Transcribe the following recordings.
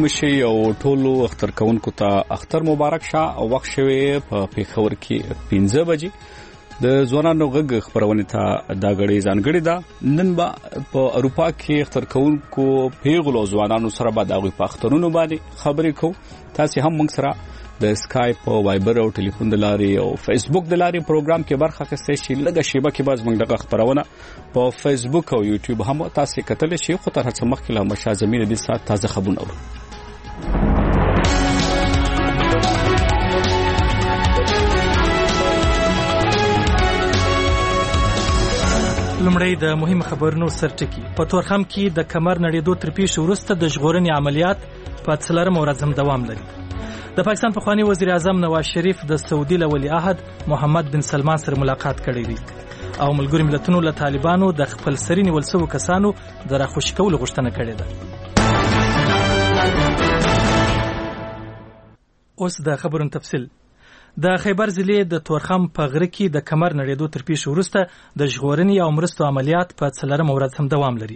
مشي او ټولو اختر کوونکو ته اختر مبارک شه او وخت شوی په پیښور کې 15 بجې د ځوانانو غږ خبرونه ته دا غړي ځانګړي ده نن به په اروپا کې اختر کوونکو پیغلو ځوانانو سره به د اخترونو باندې خبرې کوو تاسو هم موږ سره د اسکایپ او وایبر او ټلیفون د لارې او فیسبوک د لارې پروګرام کې برخه اخیستئ شئ لږه شیبه کې باز موږ دغه خبرونه په فیسبوک او یوټیوب هم تاسو کتلی شئ خو تر هڅه مخکې له مشازمین د سات تازه خبرونه اورو لمړی د مهم خبرونو سرټکی په تورخم کې د کمر نړیدو تر پیښې وروسته د ژغورنې عملیات په 4 ورځ هم دوام لري. د پاکستان پخوانی وزیر اعظم نواز شریف د سعودي له ولی عهد محمد بن سلمان سره ملاقات کړی دی او ملګرو ملتونو له طالبانو د خپل سري نیول شوو کسانو د راخوشي کولو غوښتنه کړې ده. اوس د خبرونو تفصیل. د خیبر ضلع د تورخم په غره کې د کمر نړیدو تر پیښې وروسته د ژغورنې او مرستو عملیات په 4 ورځ هم دوام لري.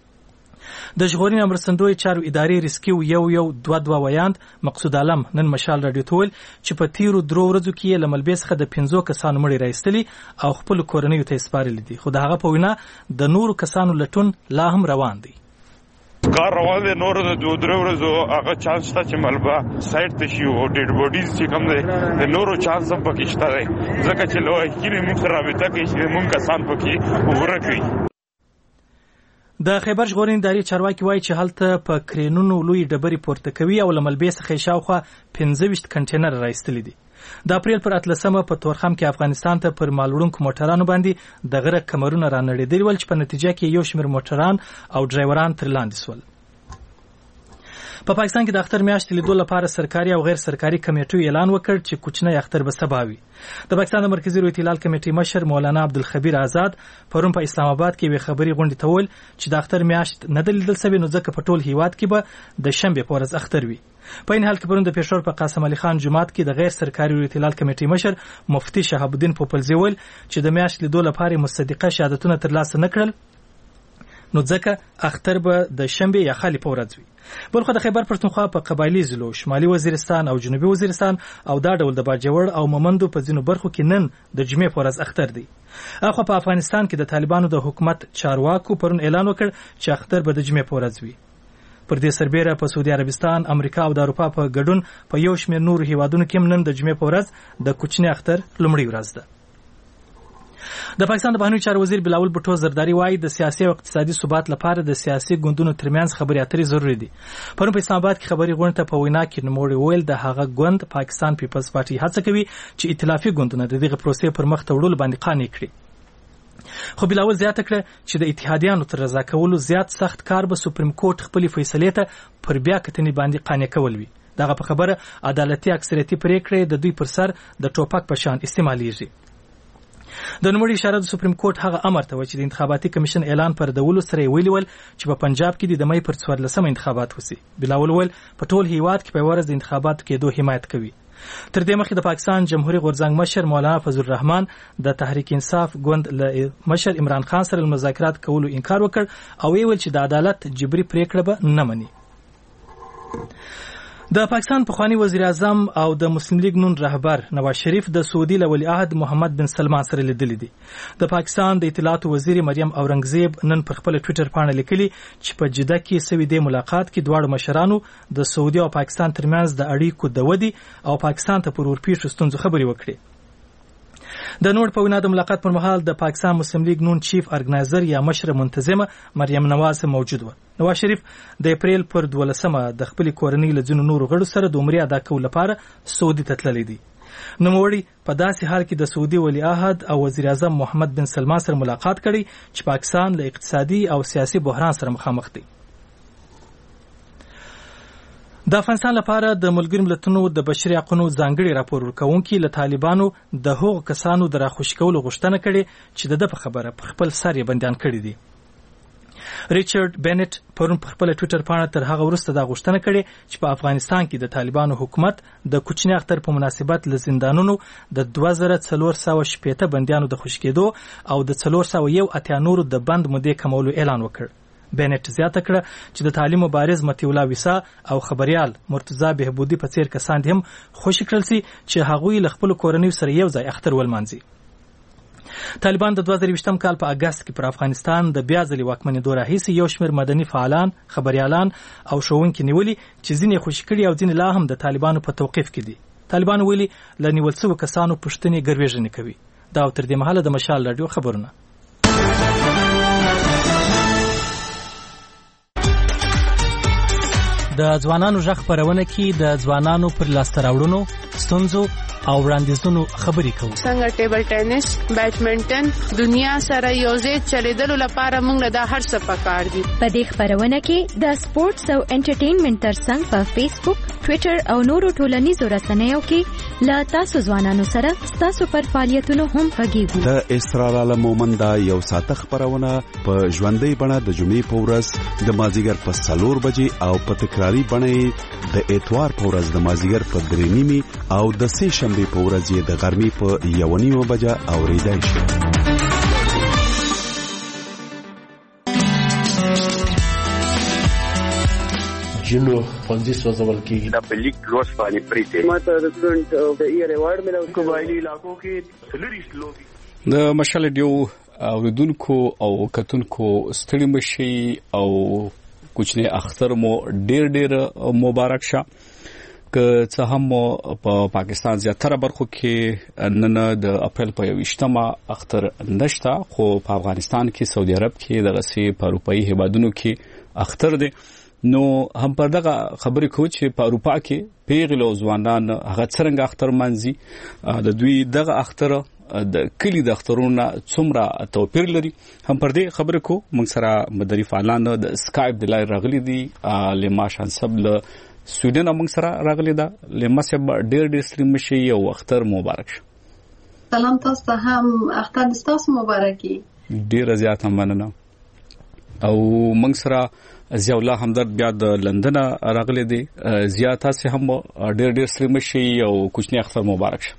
د ژغورنې او مرستندوی چارو ادارې ریسکیو 2 ویاند مقصود عالم نن مشال راډیو ته ویل چې په تیرو 3 ورځو کې له ملبې څخه د 15 کسانو مړي راایستلي او خپل کورنیو ته سپارلي دي خو د هغه په وینا د نورو کسانو لټون لا هم روان دی. کار روان دی نور د 2 ورځو هغه چانس شته چې ملبا سایت ته شي او ډیډ بوډیز چې کوم دی د نورو چانس هم پکې شته دی ځکه چې لوی کلی موږ رابطه کوي چې موږ کسان پکې ورکوي. د خیبر ژغورنې ادارې چارواکي وایي چې هلته په کرینونو لوی ډبرې پورته کوي او له ملبې څخه شاوخوا 15 کنټینر راایستلي دي. د اپریل پر 18 په تورخم کې افغانستان ته پر مالوړونکو موټرانو باندې د غره کمرونه رانړېدلي ول چې په نتیجه کې یو شمېر موټران او ډرایوران تر لاندې سول. په پاکستان کې د اختر میاشتې لیدو لپاره سرکاري او غیر سرکاري کمیټو اعلان وکړ چې کوچنی اختر به سبا وي. د پاکستان د مرکزی رویت هلال کمیټې مشر مولانا عبدالخبیر آزاد پرون په اسلام آباد کې یوې خبري غونډې ته وویل چې د اختر میاشت نه ده لیدل سوې نو ځکه په ټول هیواد کې به د شنبې په ورځ اختر وي. په این حال کې پرون د پېښور په قاسم علي خان جومات کې د غیر سرکاري رویت هلال کمیټې مشر مفتي شهاب الدین پوپلزی وویل چې د میاشت لیدو لپاره مصدقه شهادتونه ترلاسه نه کړل نو ځکه اختر به د شنبې یا خالي په ورځ وي. بلخو د خیبر پښتونخوا په قبایلی ضلعو شمالي وزیرستان او جنوبي وزیرستان او دا ډول د باجوړ او مومندو په ځینو برخو کې نن د جمعې په ورځ اختر دی. اخو په افغانستان کې د طالبانو د حکومت چارواکو پرون اعلان وکړ چې اختر به د جمعې په ورځ وي. پر دې سربېره په سعودي عربستان، امریکا او د اروپا په ګډون په یو شمېر نورو هیوادونو کې نن د جمعې په ورځ د کوچني اختر لومړۍ ورځ ده. د پاکستان د بهرنیو چارو وزیر بلاول بټو زرداری وایي د سیاسي او اقتصادي ثبات لپاره د سیاسي ګوندونو ترمنځ خبرې اترې ضروري دي. پرون په اسلام آباد کې خبري غونډه ته په وینا کې نوموړي ویل د هغه ګوند پاکستان پیپلز پارټي هڅه کوي چې ائتلافي ګوندونه د دغه پروسې پر مخ ته وړلو باندې قانع کړي. خو بلاول زیاته کړه چې د اتحادیانو تر رضا کولو زیات سخت کار به سپریم کورټ خپل فیصلې ته پر بیا کتنې باندې قانع کول وي. دغه په خبره عدالتي اکثریتي پریکړې د دوی پر سر د ټوپک په شان استعمالېږي. د نوموړي اشاره د سپریم کورټ هغه امر ته و چې د انتخاباتي کمیشن اعلان پر دولو سره ویلي ول چې په پنجاب کې د مې پر 14 انتخابات وسی. بلاول ول په ټول هیواد کې په ورځ د انتخاباتو کېدو حمایت کوي. تر دې مخکې د پاکستان جمهوریت غورځنګ مشر مولانا فضل الرحمن د تحریک انصاف ګوند له مشر عمران خان سره مذاکرات کولو انکار وکړ او ویل چې د عدالت جبري پریکړه به نه مني. د پاکستان پخوانی وزیر اعظم او د مسلم لیگ نون رهبر نواز شریف د سعودي له ولی عهد محمد بن سلمان سره لیدلي دي. د پاکستان د اطلاعات وزیر مریم اورنګزیب نن پر خپل ټوئیټر باندې لیکلي چې په جده کې سوي د ملاقات کې دواړو مشرانو د سعودي او پاکستان ترمنځ د اړیکو د ودی او پاکستان ته پر ورپېښو ستونزو خبرې وکړي. د نور په وینا د ملاقات پر مهال د پاکستان مسلم لیگ نون چیف ارګنایزر یا مشر منتظمه مریم نواز موجود و. نواز شریف د اپریل پر 12 د خپل کورنۍ له ځینو نورو غړو سره د عمرې ادا کولو لپاره سعودي ته تللی دی. نوموړي په داسې حال کې د سعودي ولی عهد او وزیر اعظم محمد بن سلمان سره ملاقات کړي چې پاکستان له اقتصادي او سیاسي بحران سره مخامخ دی. د افغانستان لپاره د ملګرو ملتونو د بشري حقوقو ځانګړي راپور ورکوونکي له طالبانو د هغو کسانو د راخوشي کولو غوښتنه کړې چې د په خبره په خپل سر یې بندیان کړي دي. ریچارډ بینټ پرون په خپل ټوئیټر باندې تر هغه وروسته دا غوښتنه کړې چې په افغانستان کې د طالبانو حکومت د کوچني اختر په مناسبت له زندانونو د 2480 بندیانو د خوشی کېدو او د 481 نورو د بند مودې کمولو اعلان وکړ. بینټ زیاته کړه چې د تعلیم مبارز مطیع الله ویسا او خبريال مرتضی بهبودي په څیر کسان هم خوشی کړل سي چې هغوی له خپل کورنۍ سره یو ځای اختر ولمانځي. طالبان د 2020 کال په اگست کې پر افغانستان د بیا ځلې واکمنېدو راهیسې یو شمېر مدني فعالان، خبريالان او ښوونکي نیولي چې ځینې خوشي کړي او ځینې لا هم د طالبانو په توقیف کې دي. طالبان ویلي له نیول شویو کسانو پوښتنې ګروېږنې کوي. دا تر دې مهاله د مشال رادیو خبرونه. د ځوانانو ژغ خپرونه کې د ځوانانو پر لاسته راوړنو، ستونزو او وړاندیزونو خبرې کوو. څنګه ټیبل ټینس، بیډمنټن دنیا سره یوځای چلیدلو لپاره موږ له هر څه پکار دي. په دې خبرونه کې د سپورتس او انټرټینمنټ ترڅنګ په فیسبوک، ټوئیټر او نورو ټولنیزو رسنیو کې له تاسو ځوانانو سره تاسو پر فعالیتونو هم غږیږو. د اسرار عالم مومند یو ساعت خبرونه په ژوندۍ بڼه د جمعې په ورځ د مازیګر په 4 بجې او په تکراری بڼه د اتوار په ورځ د مازیګر په 3:30 او د سه شنبه په ورځ د غرمې په 1:30 بجې اوریدای شي. جنو فنزي سوزول کېږي. د پلیک روز باندې پریته ماته رسټورانټ او د ای ریوارډ ملو قبایلی علاقو کې سلریش لوبي د مشال ډیو اوریدونکو او کتونکو ستړي مشي او کوچنی اختر مو ډیر مبارک شه. که څه هم په پاکستان زیاتره برخو کې نن د اپریل په 28مه اختر نشته، خو په افغانستان کې، سعودي عرب کې، دغه سي په اروپאי هیوادونو کې اختر دی. نو هم پر دغه خبرې کوي چې په اروپا کې پیغلو ځوانان هغه څنګه اختر منځي، د دوی دغه اختر د کلی د اخترونو څومره توپیر لري. هم پر دې خبرې کو موږ سره مدري فعالان د سکایپ د لای راغلي دي. لما شانسب له سویډن موږ سره راغلي ده. لما سب ډېر ستړي مشي او اختر مبارک شه. سلام تاسو ته هم اختر تاسو مبارکي. ډېر زیات مننه. او موږ سره ضیاء الله همدرد بیا د لندن راغلي دي. ضیاء تاسو هم ډېر ستړي مشي او کوچنی اختر مبارک شه.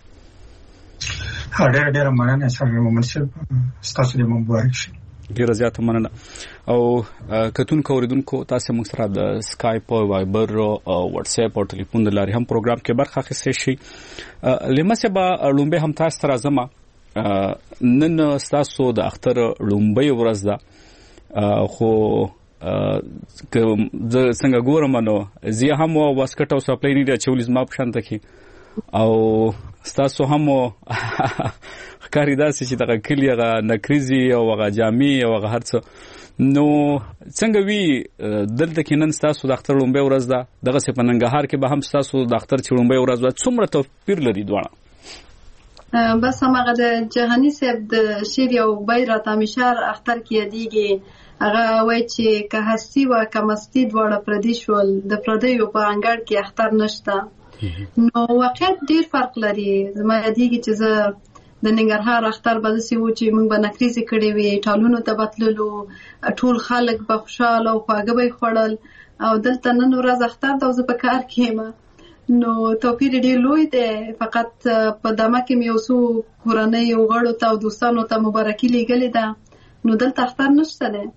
ډېر مننه سره مومنسب تاسو دې مبارک شي. ډیر زیات مننه. او کتونکو اوریدونکو تاسو موږ سره د سکایپ او وایبر او واتس اپ او ټلیفون د لارې هم پروګرام کې برخه اخیستئ شئ. لمسه به لومبه هم تاسو تر ازمه نن تاسو د اختر لومبه ورځ ده، خو که څنګه ګورم نو زه هم واسکټ او سپلای نه چولیز ما پښنته کې او تاسو هم ښکاری داسې چې دغه کلی هغه نکریزي او هغه جامې او هغه هر څه. نو څنګه وی دلته کې نن تاسو د اختر لومبه ورځ ده، دغه څه په ننګرهار کې به هم تاسو د اختر لومبه ورځ ده، څومره توپیر لري دواړه؟ بس هغه د جهانی صاحب د شیر یو بیرات همیشار اختر کې دیږي. هغه وایي چې که هستی و کمستی دواړه پردیش ول، د پردیو په انګړ کې اختر نشته. نو واقعیت ډیر فرق لري. زما یادېږي چې زه د ننګرهار اختر به داسې و چې موږ به نکریزې کړې وې، ټالونو ته به تللو، ټول خلک به خوشحاله او خواږه به یې خوړل. او دلته نن ورځ اختر ده او زه په کار کې یم. نو توپیر ډیر لوی دی. فقط په دمه کې مې یو څو کورنیو غړو ته او دوستانو ته مبارکي لیږلې ده. نو دلته اختر نشته دی.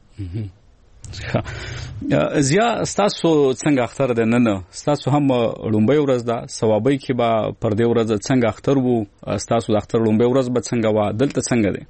زیا تاسو څنګه اختر ده نن؟ تاسو هم لومبه ورځ ده، ثوابي کې به پر دې ورځ څنګه اختر وو؟ تاسو د اختر لومبه ورځ به څنګه و؟ دلته څنګه ده؟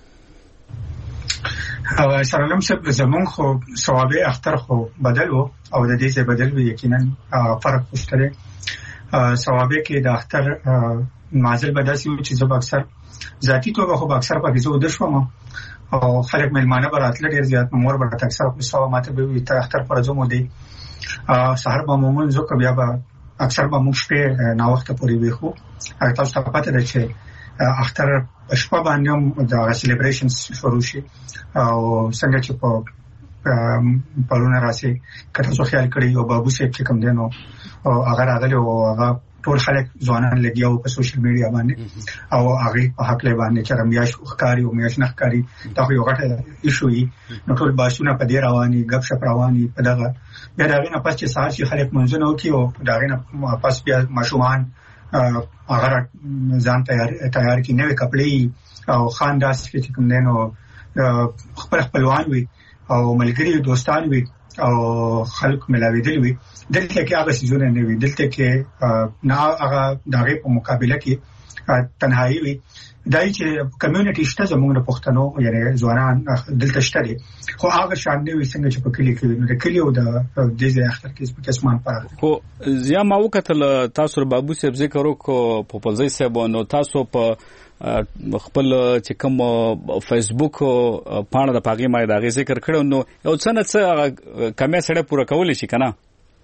سلام صاحب، زمون خو ثوابي اختر خو بدل وو او د دې څه بدل وی یقینا فرق شته. ثوابي کې د اختر مازل بداسي و چې زه اکثر ذاتی توګه خو اکثر په کیسو د شوم او خلک ملمانه براتله ډیر زیات مور برات اکثر په سوا ماته به تر اختر پر ځمو دي. سحر به مومن زو کبیا به اکثر به موږ په نا وخت پورې ویخو. هغه تاسو ته پته ده چې اختر شپه باندې د سلیبریشنز شروع شي او څنګه چې په پرونه راسي کته څو خیال کړی او بابو سیب چې کوم دینو او هغه راغلی او هغه ټول خلک ځوانان لګیاو په سوشل میډیا باندې او هغه په حق له باندې چې رمیاش ښکاری او میاش نخکاری دا یو غټه ایشوې. نو ټول باسونه په دې رواني غب شپ رواني په دغه بیا دغه نه پس چې سار چې خلک منځنه وکي او دغه نه پس بیا ماشومان هغه ځان تیار کی نوې کپڑے او خانداس کې کوم دینو خپل خپلوان وي او ملګری دوستان وي او خلک ملاویدل وي دلته کې هغه سيزونه نه وي دلته کې نه هغه دغه په مقابله کې تنهایی وي دای چې کمیونټي شته زموږ د پښتنو یعنی ځوانان دلته شته دي خو هغه شان دی څنګه چې په کلی کې نو د کلی او د دې اختر کې په قسمان پاره خو زیا ما وکتل تاسو بابو صاحب ذکر وکړو په پوزي صاحب نو تاسو په خپل چې کوم فیسبوک پاڼه د پاګې ما د ذکر کړو نو یو څه کمه سره پوره کول شي کنه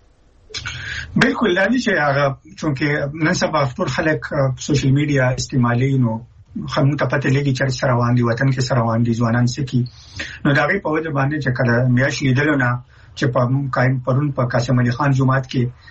بالکل لانی چې هغه چونکه نن سبا ټول خلک سوشل میډیا استعمالي نو خمو ته پته لګي چې سره روان دي وطن کې سره روان دي ځوانان سکی نو دا غي په وجه باندې چې کله میاش لیدل نه چې په قائم پرون په قاسم علي خان جمعات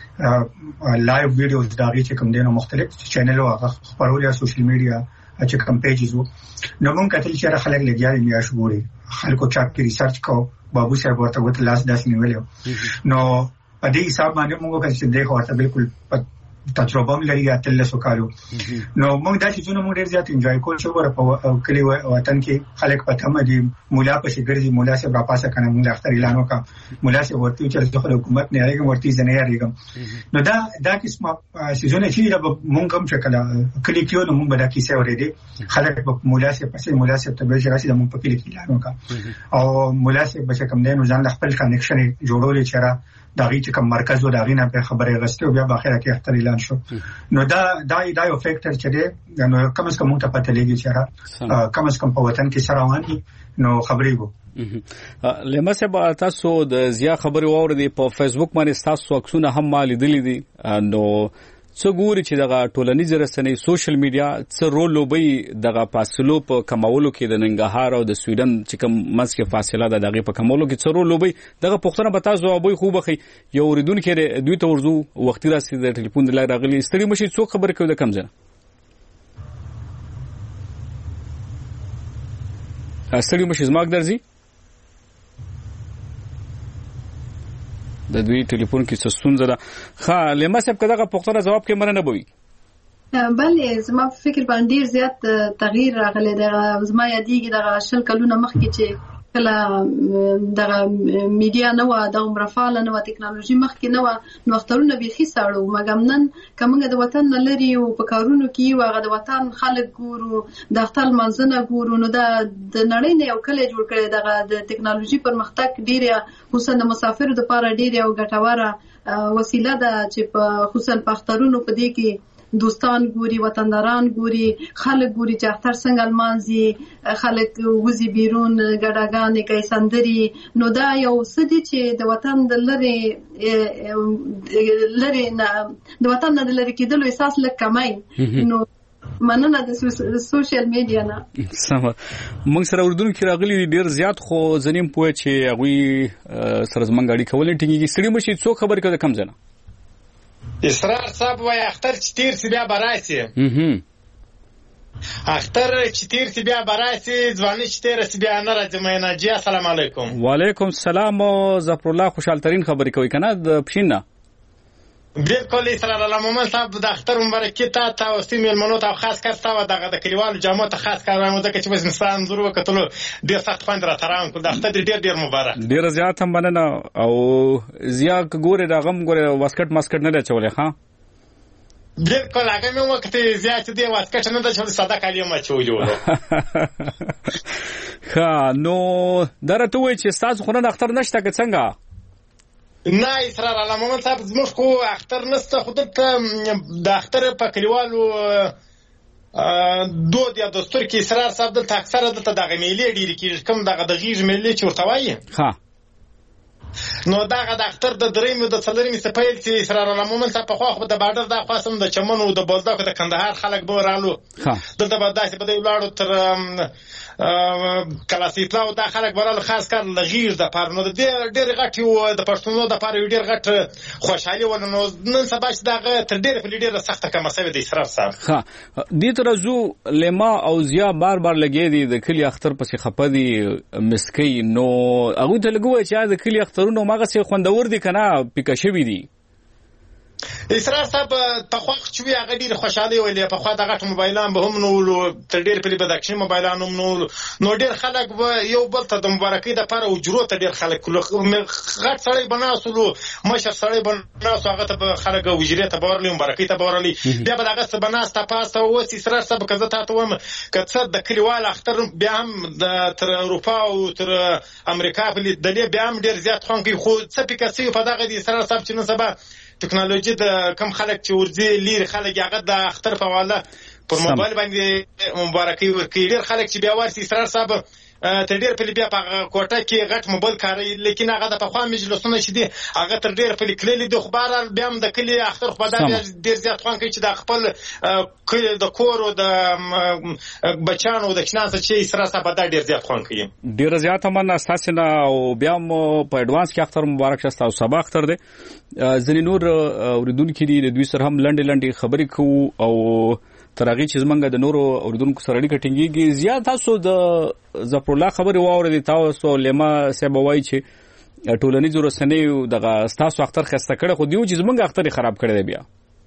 کې لایو ویډیوز دا غي چې کوم دینو مختلف چینل او خبرونه سوشل میډیا چې کوم پیجز وو نو موږ کتل چې خلک لګیاري میاش ګوري خلکو چا کې ریسرچ کو بابو صاحب ورته وته لاس داس نیولو نو په دې حساب باندې موږ کله چې دغه ورته بالکل تجربه مې لري اتل سو کالو نو موږ دا چې زونه موږ ډیر زیات انجوای کول شو ورته کلی وطن کې خلک پته مې مولا په شګرځي مولا سره را پاسه کنه موږ اختر اعلان وکړ مولا سره ورته چې د حکومت نه راګم ورته ځنه راګم نو دا قسمه سيزونه چې موږ هم چې کلی کې نو موږ به دا کیسه ورېدي خلک په مولا سره پسې مولا سره ته به راشي د موږ په کلی کې اعلان وکړ او مولا سره به کوم نه ځان خپل کنیکشن جوړول چې را داغي چې کوم مرکز و داغي نه په خبره غسته او بیا په اخر کې اختر اعلان شو نو دا یو فیکټر چې دی نو کم از کم ته پته لګي چې کم از کم په وطن کې سره روان دي نو خبرې وو لمسه به تاسو د زیا خبري ووردی په فیسبوک باندې تاسو عکسونه هم مال دي نو څو ګوري چې دغه ټولنیز رسنۍ سوشل میډیا څه رول لوبي دغه فاصلو په کمولو کې د ننګرهار او د سویډن چې کوم مسکه فاصله ده دغه په کمولو کې څه رول لوبي دغه پښتنه به تاسو ابوي خوب خي یو اوریدونکو دوی ته ورزو وختي راسي د ټلیفون د لای راغلي ستړي مشي څو خبر کوي د کم ځنه ستړي مشي زماګ درځي د دوی ټلیفون کې څه ستونزه ده ښه لمه صاحب کداغه پښتنه جواب کې مننه بوي بلې زما په فکر باندې ډیر زیات تغییر راغلی دی زما یادېږي دغه شل کلونه مخکې چې کله دغه میډیا نه و د عمر فعال نه و ټکنالوژي مخکې نه و نو اخترونه بيخي ساړو مګم نن کومه د وطن نه لري او په کارونو کې واغه د وطن خلک ګورو د اختر منځنه ګورو نو د نړۍ نه یو کله جوړ کړي دغه د ټکنالوژي پرمختګ ډیره خصوصا د مسافرو لپاره ډیره او ګټوره وسیله ده چې په خصوصا په اخترونو په دې کې دوستان ګوري وطنداران ګوري خلک ګوري چې اختر څنګه المانزي خلک وزي بیرون ګډاګانې کوي سندري نو دا یو څه دي چې د وطن د لری نه د وطن د لری کېدلو احساس لکه کمای نو مننه د سوشل میډیا نه سم موږ سره اردن کې راغلي ډیر زیات خو زنیم پوه چې هغه سره زمونږ اړیکه کولې ټینګي ستړي مشي څو خبر کړه کم ځنه اسرار صاحب وای اختر چې تیر سی بیا براسي اختر چې تیر سی بیا براسي ځواني چې تیر سی بیا نه راځي مینه جی السلام علیکم وعلیکم السلام ظفر الله خوشحال ترین خبرې کوي کنه د پښینه بالکل اسرار الله مومن صاحب د اختر مبارکي ته او سیمل منو ته خاص کار ته دغه د کلیوالو جامو ته خاص کار مو ځکه چې بس انسان ضرور وکړو ډیر سخت خوند را تران کو د اختر ډیر مبارک ډیر زیات هم مننه او زیا ګوره دا غم ګوره واسکټ ماسکټ نه چولې ها بالکل هغه مې وخت زیات دی واسکټ نه د چول ساده کلمه چولې ها نو درته وای چې تاسو خو نه اختر نشته که څنګه نه اسرار الله مومن صاحب زموږ خو اختر نسته خو دلته د اختر په کلیوالو دود یا دستور کې اسرار صاحب دلته اکثره دلته دغه میلې ډیرې کېږي کوم دغه د غیږ میلې چې ورته وایي نو دغه د اختر د درېمې د څلورمې سپیل چې اسرار الله مومن صاحب په خوا د بارډر د خواصم د چمن او د بولدک د کندهار خلک به رالو دلته به داسې په دې ولاړو تر کلاسیکلا او د خلک ورال خاص کار لغیر د پارنو د ډېر غټ یو د پښتونو د پاره ډېر غټ خوشحالي ولنو نن سبا چې دغه تر ډېر په ډېر سخته کمه سوي د اسرار صاحب ها دې ترزو لما او زیا بار لګې دي د کلی اختر پسې خپدي مسکی نو هغه ته لګوي چې د کلی اخترونو ماغه سي خوندور دي کنه پکا شوی دي اسرار صاحب په خو چې هغه ډیر خوشاله ویلې په خو دغه موبایلان به هم نو تر ډیر په بدکشي موبایلان هم نو ډیر خلک یو بل ته د مبارکۍ د لپاره وجرو ته ډیر خلک غټ سړی بناسلو مشر سړی بناسو هغه ته خلک وجري ته بورلي مبارکۍ ته بورلي بیا به دغه څه بناسته پاسته وس اسرار صاحب کزه ته وم کڅ د کلیوال اختر بیا هم تر اروپا او تر امریکا په دلی بیا هم ډیر زیات خون کوي خو څه پکې په دغه د اسرار صاحب چې نو سبا ټکنالوژي د کم خلک چې ورځي لیر خلک هغه د اختر په واله پر موبایل باندې مبارکي ورکړي ډیر خلک چې بیا ورسي اسرار صاحب تر ډیر په بیا په کوټه کې غټ موبایل کاروي لیکن هغه د پخوا مجلسونه چې دي هغه تر ډیر په کلی د خبر بیا هم د کلی اختر خو دا ډیر زیات خوان کوي چې د خپل کلی د کور او د بچانو د کښناسه چې اسرار صاحب دا ډیر زیات خوان کوي ډیر زیات مننه تاسو نه او بیا په اډوانس کې اختر مبارک شه تاسو سبا اختر دی ځنې نور اوریدونکو دي د دوی سره هم لنډې خبرې کوو او ترغی چې زمونږ د نورو اوریدونکو سره اړیکه ټینګيږي زیات تاسو د ظفر الله خبرې واورئ تاسو لما سبا وایي چې ټولنیز رسنیو دغه تاسو اختر خسته کړه خو دیو چې زمونږ اختر خراب کړی دی بیا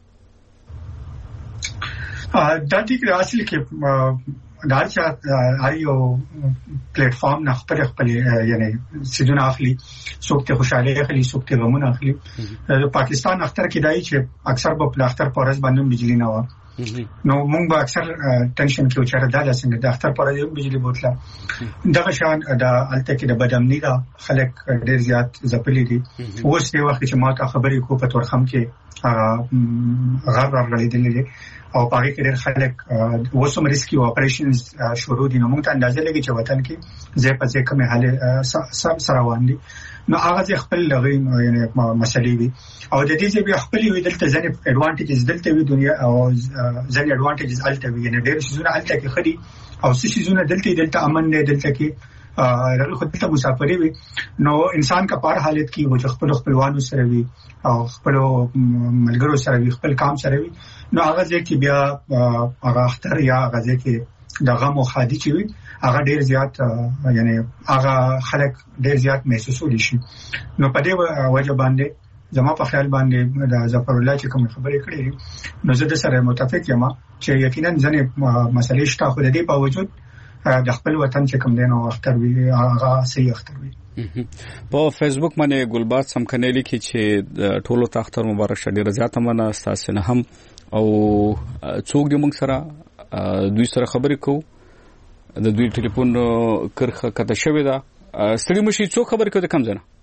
دا ټیک اصل کې دارچا یو پلیټ فارم نه خپل یعنی سیدونه اخلي څوک ته خوشاله اخلي څوک ته غمونه اخلي پاکستان اختر کې دای چې اکثر په اختر پورز باندې بجلی نه و نو مونږ به اکثر ټینشن کې وچاره دا څنګه د اختر پر یو بجلی بوتله دغه شان د الته کې د بدامنی دا خلک ډیر زیات زپلي دي اوس دی وخت چې ما ته خبرې کو په تورخم کې غر راغلي دي او پاره کې ډېر خلک وسوم ریسکیو اپریشنز شروع دي نو موږ ته اندازه لګي چې وطن کې زه په ځکه کومه حاله سره وندي نو هغه خپل لغوي یعنی مسلې دي او د دې چې بیا خپل وی دلته ځنې اډوانټیجز دلته وی دنیا او ځنې اډوانټیجز الته وی یعنی ډېر شیزونه الته کې خدي او څه شیزونه دلته امن نه دلته کې رغه خود ته مسافرې وي نو انسان کا پار حالت کې و خپلوانو سره وي او خپل ملګرو سره وي خپل کام سره وي نو هغه ځکه بیا هغه اختر یا هغه ځکه د غم او خادي چې وي هغه ډیر زیات یعنی هغه خلک ډیر زیات محسوسول شي نو په دې وجه باندې زما په خیال باندې د ظفر الله چې کوم خبرې کړې نو زه د سره متفق یم چې یقینا ځنې مسلې شته خو د دې په وجود د خپل وطن چې کوم دینو اختر وی هغه صحیح اختر وی په فیسبوک باندې ګلباد سمکنه لیکي چې ټولو ته اختر مبارک شه ډیر زیات مننه تاسو نه هم او څوک دې موږ سره دوی سره خبرې کوو د دوی ټلیفون کرخه کته شوې ده ستړي مشي څوک خبرې کوي د کم ځنه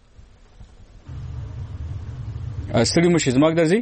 ستړي مشي زماګ درځي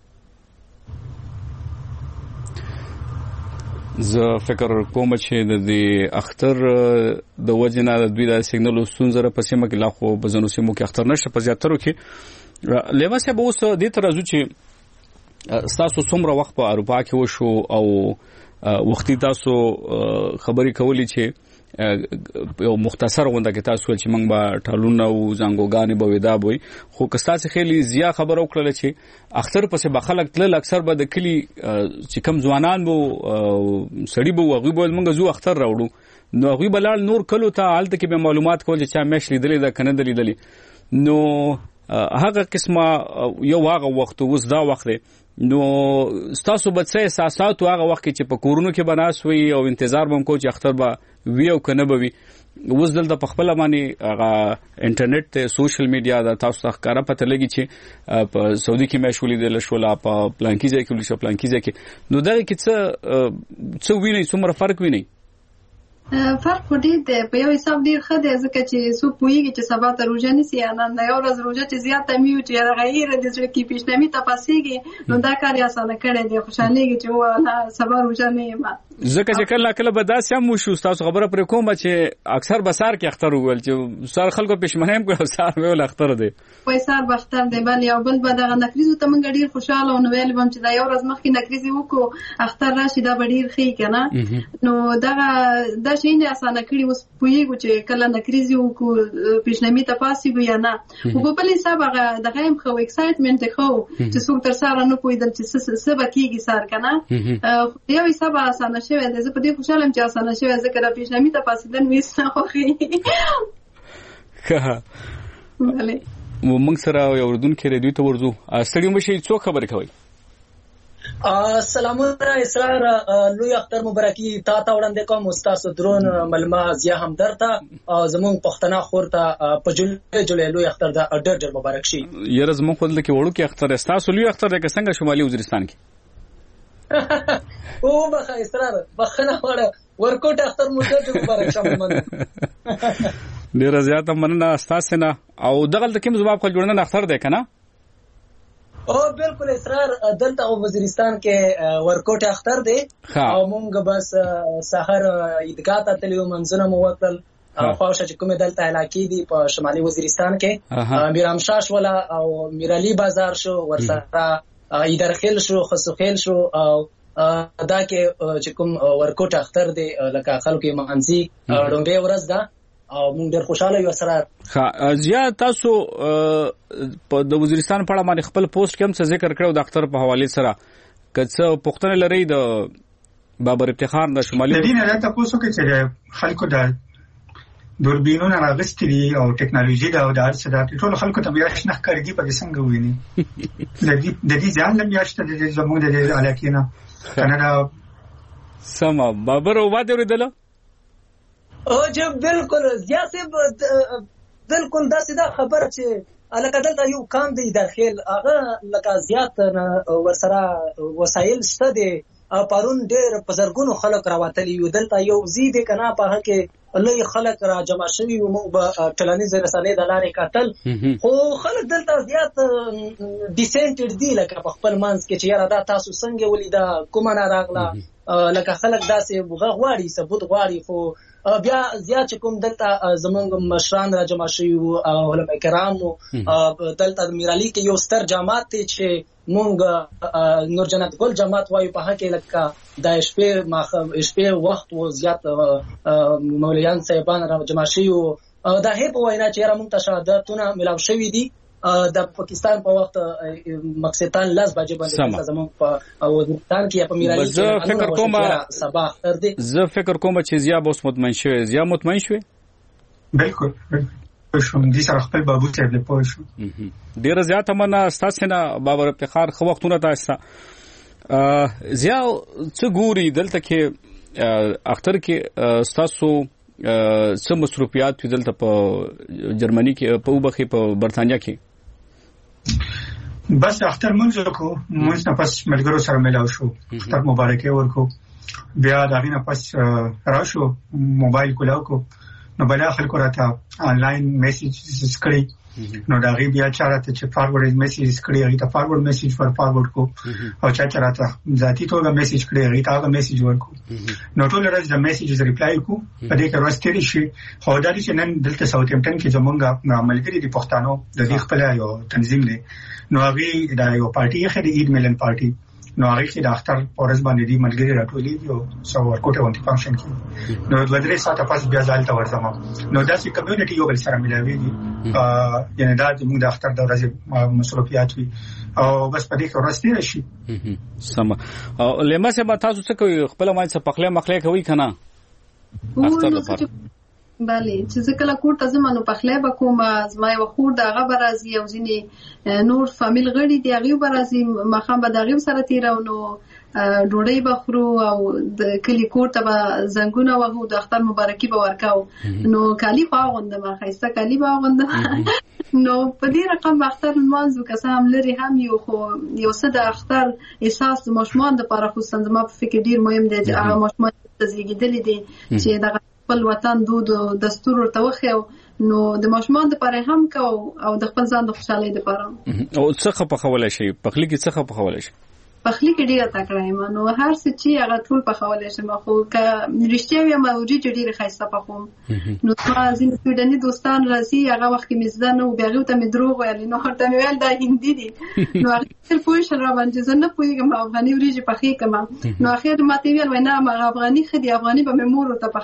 زه فکر کوم چې د دې اختر د وجنه د دوی د سیګنل سنځره په سیمه کې لا خو بزنو سیمو کې اختر نشه په زیاترو کې لمسه به اوس د ترازو چې تاسو څومره وخت په اروپا کې وشو او وختي تاسو خبرې کولې چې یو مختصر غونډه کې تاسو چې موږ به ټالونه او زنګوګانی به ودا بوي خو که تاسو خېلی زیات خبر وکړل چې اختر پسې به خلک تل اکثر به د کلی چې کم ځوانان وو سړي به وغوي به موږ زو اختر راوړو نو غوي بلال نور کلو ته حالت کې به معلومات کول چې چا مېش لیدلې ده کنه لیدلې نو هغه قسمه یو هغه وخت اوس دا وخت نو تاسو به څه احساسات هغه وخت چې په کورونو کې بناسوي او انتظار بم کو چې اختر به وی او کنه به وي اوس دلته په خپل باندې هغه انټرنیټ ته سوشل میډیا دا تاسو ته ښکارا پته لګي چې په سعودي کې مشغولې دي لشولا په پلانکی ځای کې لشو پلانکی ځای کې نو دا کې څه ویني څومره فرق ویني فرق ډېر دی په یو حساب ډېر ښه دی ځکه چې څوک پوهېږي چې سبا ته روژه نیسي یا نن یو ورځ روژه چې زیاته مي وي چې هغه یې د زړه کې پیشنمي ته پاسېږي نو دا کار یې اسانه کړی دی خوشحالېږي چې وه سبا روژه نه یم ځکه چې کله به داسې هم وشو تاسو خبره پرې کومه چې اکثر به سار کې اختر وویل چې سار خلکو پېشمنه هم کړو سار ویل اختر دی وایي سار به اختر دی بلې او بل به دغه نکریزو ته موږ ډېر خوشحاله نو ویل به هم چې دا یو ورځ مخکې نکریزې وکړو اختر راشي دا به ډېر ښه که نه نو دا شی نه اسانه کړي اوس پوهېږو چې کله نکریزې وکړو پیشنمي ته پاسېږو یا نه خو په بل حساب هغه دغه هم ښه و اکسایټمنټ یې ښه و چې څوک تر ساره نه پوهېدل چې څه به کېږي سار که نه یو حساب اسانه شوی دی زه په دې خوشحاله یم چې اسانه شوی ځکه دا پیشنمي ته پاسېدل مې هېڅ نه خوښېږي بله موږ سره یو اردوونکی ریډیو ته ورځو. ستړي مشي څو خبرې کوي؟ سلامونه اسرار لوی اختر مبارکي تا وړاندې کوم استاد درون ملما ضیا همدرد ته زمون پښتنه خور ته په جولای لوی اختر دا ډېر مبارک شي. یره زمون خپل کې وړو کې اختر استاسو لوی اختر د څنګه شمالي وزیرستان کې او بخا اسرار بخنه وړه ورکوټ اختر مو ډېر مبارک شه. ډېر زیاته مننه استاسو نه. او دغه د کوم جواب خپل جوړنه اختر ده کنه؟ او بالکل اسرار دلته وزیرستان کې ورکوټ اختر دی او مونږ بس سحر عیدګاه ته تلو منځونه مو وکړل. خواوشه چې کومه دلته علاقې دي په شمالي وزیرستان کې میرامشاش ولا او میرعلی بازار شو ورسره ایدرخیل شو خسوخیل شو او دا کې چې کوم ورکوټ اختر دی لکه خلکو یې مانځي ډومبه ورځ ده او موږ ډېر خوشاله یو سره. ها زیا تاسو په د وزیرستان په اړه باندې خپل پوسټ کې هم څه ذکر کړو د اختر په حواله سره کڅ پښتنه لري د بابر افتخار د شمالي د دې نه تاسو کې چې خلکو د دوربینونو راغستې دي او ټکنالوژي دا او د ارشادات ټول خلکو ته بیا شنه کړی په څنګه ویني د دې ځان لم یاشته د زموږ د علاقې نه کنه سما بابر او واده ورېدل او چې بالکل زیاته بالکل دا سیده خبره چې الکه دلته یو کام دی داخل هغه لکه زیات ورسره وسایل شته دي. پرون ډېر بزرګونو خلک راوتلی یو دلته یو زیده کنه په هغه کې لوی خلک را جمع شوي او موږ په ټولنیز رسنۍ د لارې کتل خو خلک دلته زیات ډیسنټډ دي لکه په خپل منځ کې چې یاره دا تاسو څنګه ولیدا کومه نه راغله لکه خلک داسې بوغه غواړي ثبوت غواړي خو بیا زیات کوم دلته زمونږ مشران را جمع شوي او علماء کرام دلته میرعلی کې یو ستر جماعت دی چې مونږ نور جنت ګل جماعت وایو په هغه کې لکه د شپې وخت و زیات مولیان صاحبان را جمع شوي او دا هی په وینا چې را مونږ ته شهادتونه ملاو شوي دي د پاکستان په وخت مکسیتان لاس باجه باندې زمون په وزیرستان کې په میرعلی کې فکر کوم صباح اختر دی. زه فکر کوم چې زیا بوس مطمئن شوی زیا مطمئن شوی بالکل شوم دي سره خپل بابو ته د پوه شو. ډیر زیات مننه استاسو نه بابر افتخار خو وختونه تاسو زیا څه ګوري دلته کې اختر کې استاسو څه مصروفیات دلته په جرمني کې په وبخي په برتانیا کې بس اختر منځ کو مونږ نه پس ملګرو سره ملاو شو اختر مبارکي ورکو بیا دا غینه پس راشو موبایل کولاو کو نو بل خلکو راته آنلاین میسیجز کړی نو دا غي بیا چارته چې فارورډ میسیجز کړی هغه ته فارورډ میسیج پر فارورډ کو او چا چراته ذاتی توګه میسیج کړی هغه ته میسیج ورکو نو ټول راځي د میسیجز ریپلای کو په دې کې راستري شي خو دا چې نن دلته ساوث هیمپټن کې زمونږ عملګری دي پښتانو د دې خپل یو تنظیم دی نو هغه دا یو پارټي خې د اید میلن پارټي نو هغه چې د اختر پورز باندې دی ملګری راټولې دي او سو ورکوټه ونټ فنکشن کې نو د ودرې ساعت پاس بیا ځالته ورځم نو دا چې کمیونټي یو بل سره ملاويږي یعنی دا چې موږ د اختر د ورځې مصروفیات وي او بس په دې کې ورستي راشي سم او لمسه به تاسو څه کوي خپل مای څه پخله مخله کوي کنه اختر لپاره بله چې ځکه لا کوټه زمانو پخله به کوم زما یو خور د هغه برازي او ځینې نور فامیل غړي دی هغه برازي مخام به دغه سره تیرونو ډوډۍ بخورو او د کلی کوټه به زنګونه وغو د اختر مبارکي به ورکاو نو کالی خواغونده ما خایسته کالی باغونده نو په دې رقم اختر منځو که هم لري هم یو خو یو څه د اختر احساس مشمان د لپاره خو زما په فکر ډیر مهم دی چې هغه مشمان تزیږیدل دي چې دغه خپل وطن دود او دستور ورته وخیو نو د ماشومان لپاره هم کو او د خپل ځان د خوشحالۍ لپاره او څه په خوله شي پخلی کې څه په خوله شي پخلی کې ډیره تکړه یم نو هر څه چې هغه ټول په خوله شي ما خو ک رښتیا یم او ډیره خاصه پخوم نو ما ځین سویډني دوستان راځي هغه وخت کې مزده نو بیا ته مې دروغ ویل نو هرته مې ویل دا هندي دي نو هغه پوه شو را باندې زه نه پوهیږم افغاني وریجې پخې کما نو اخر ما ته ویل وینا ما افغاني خدي افغاني به مې مور ته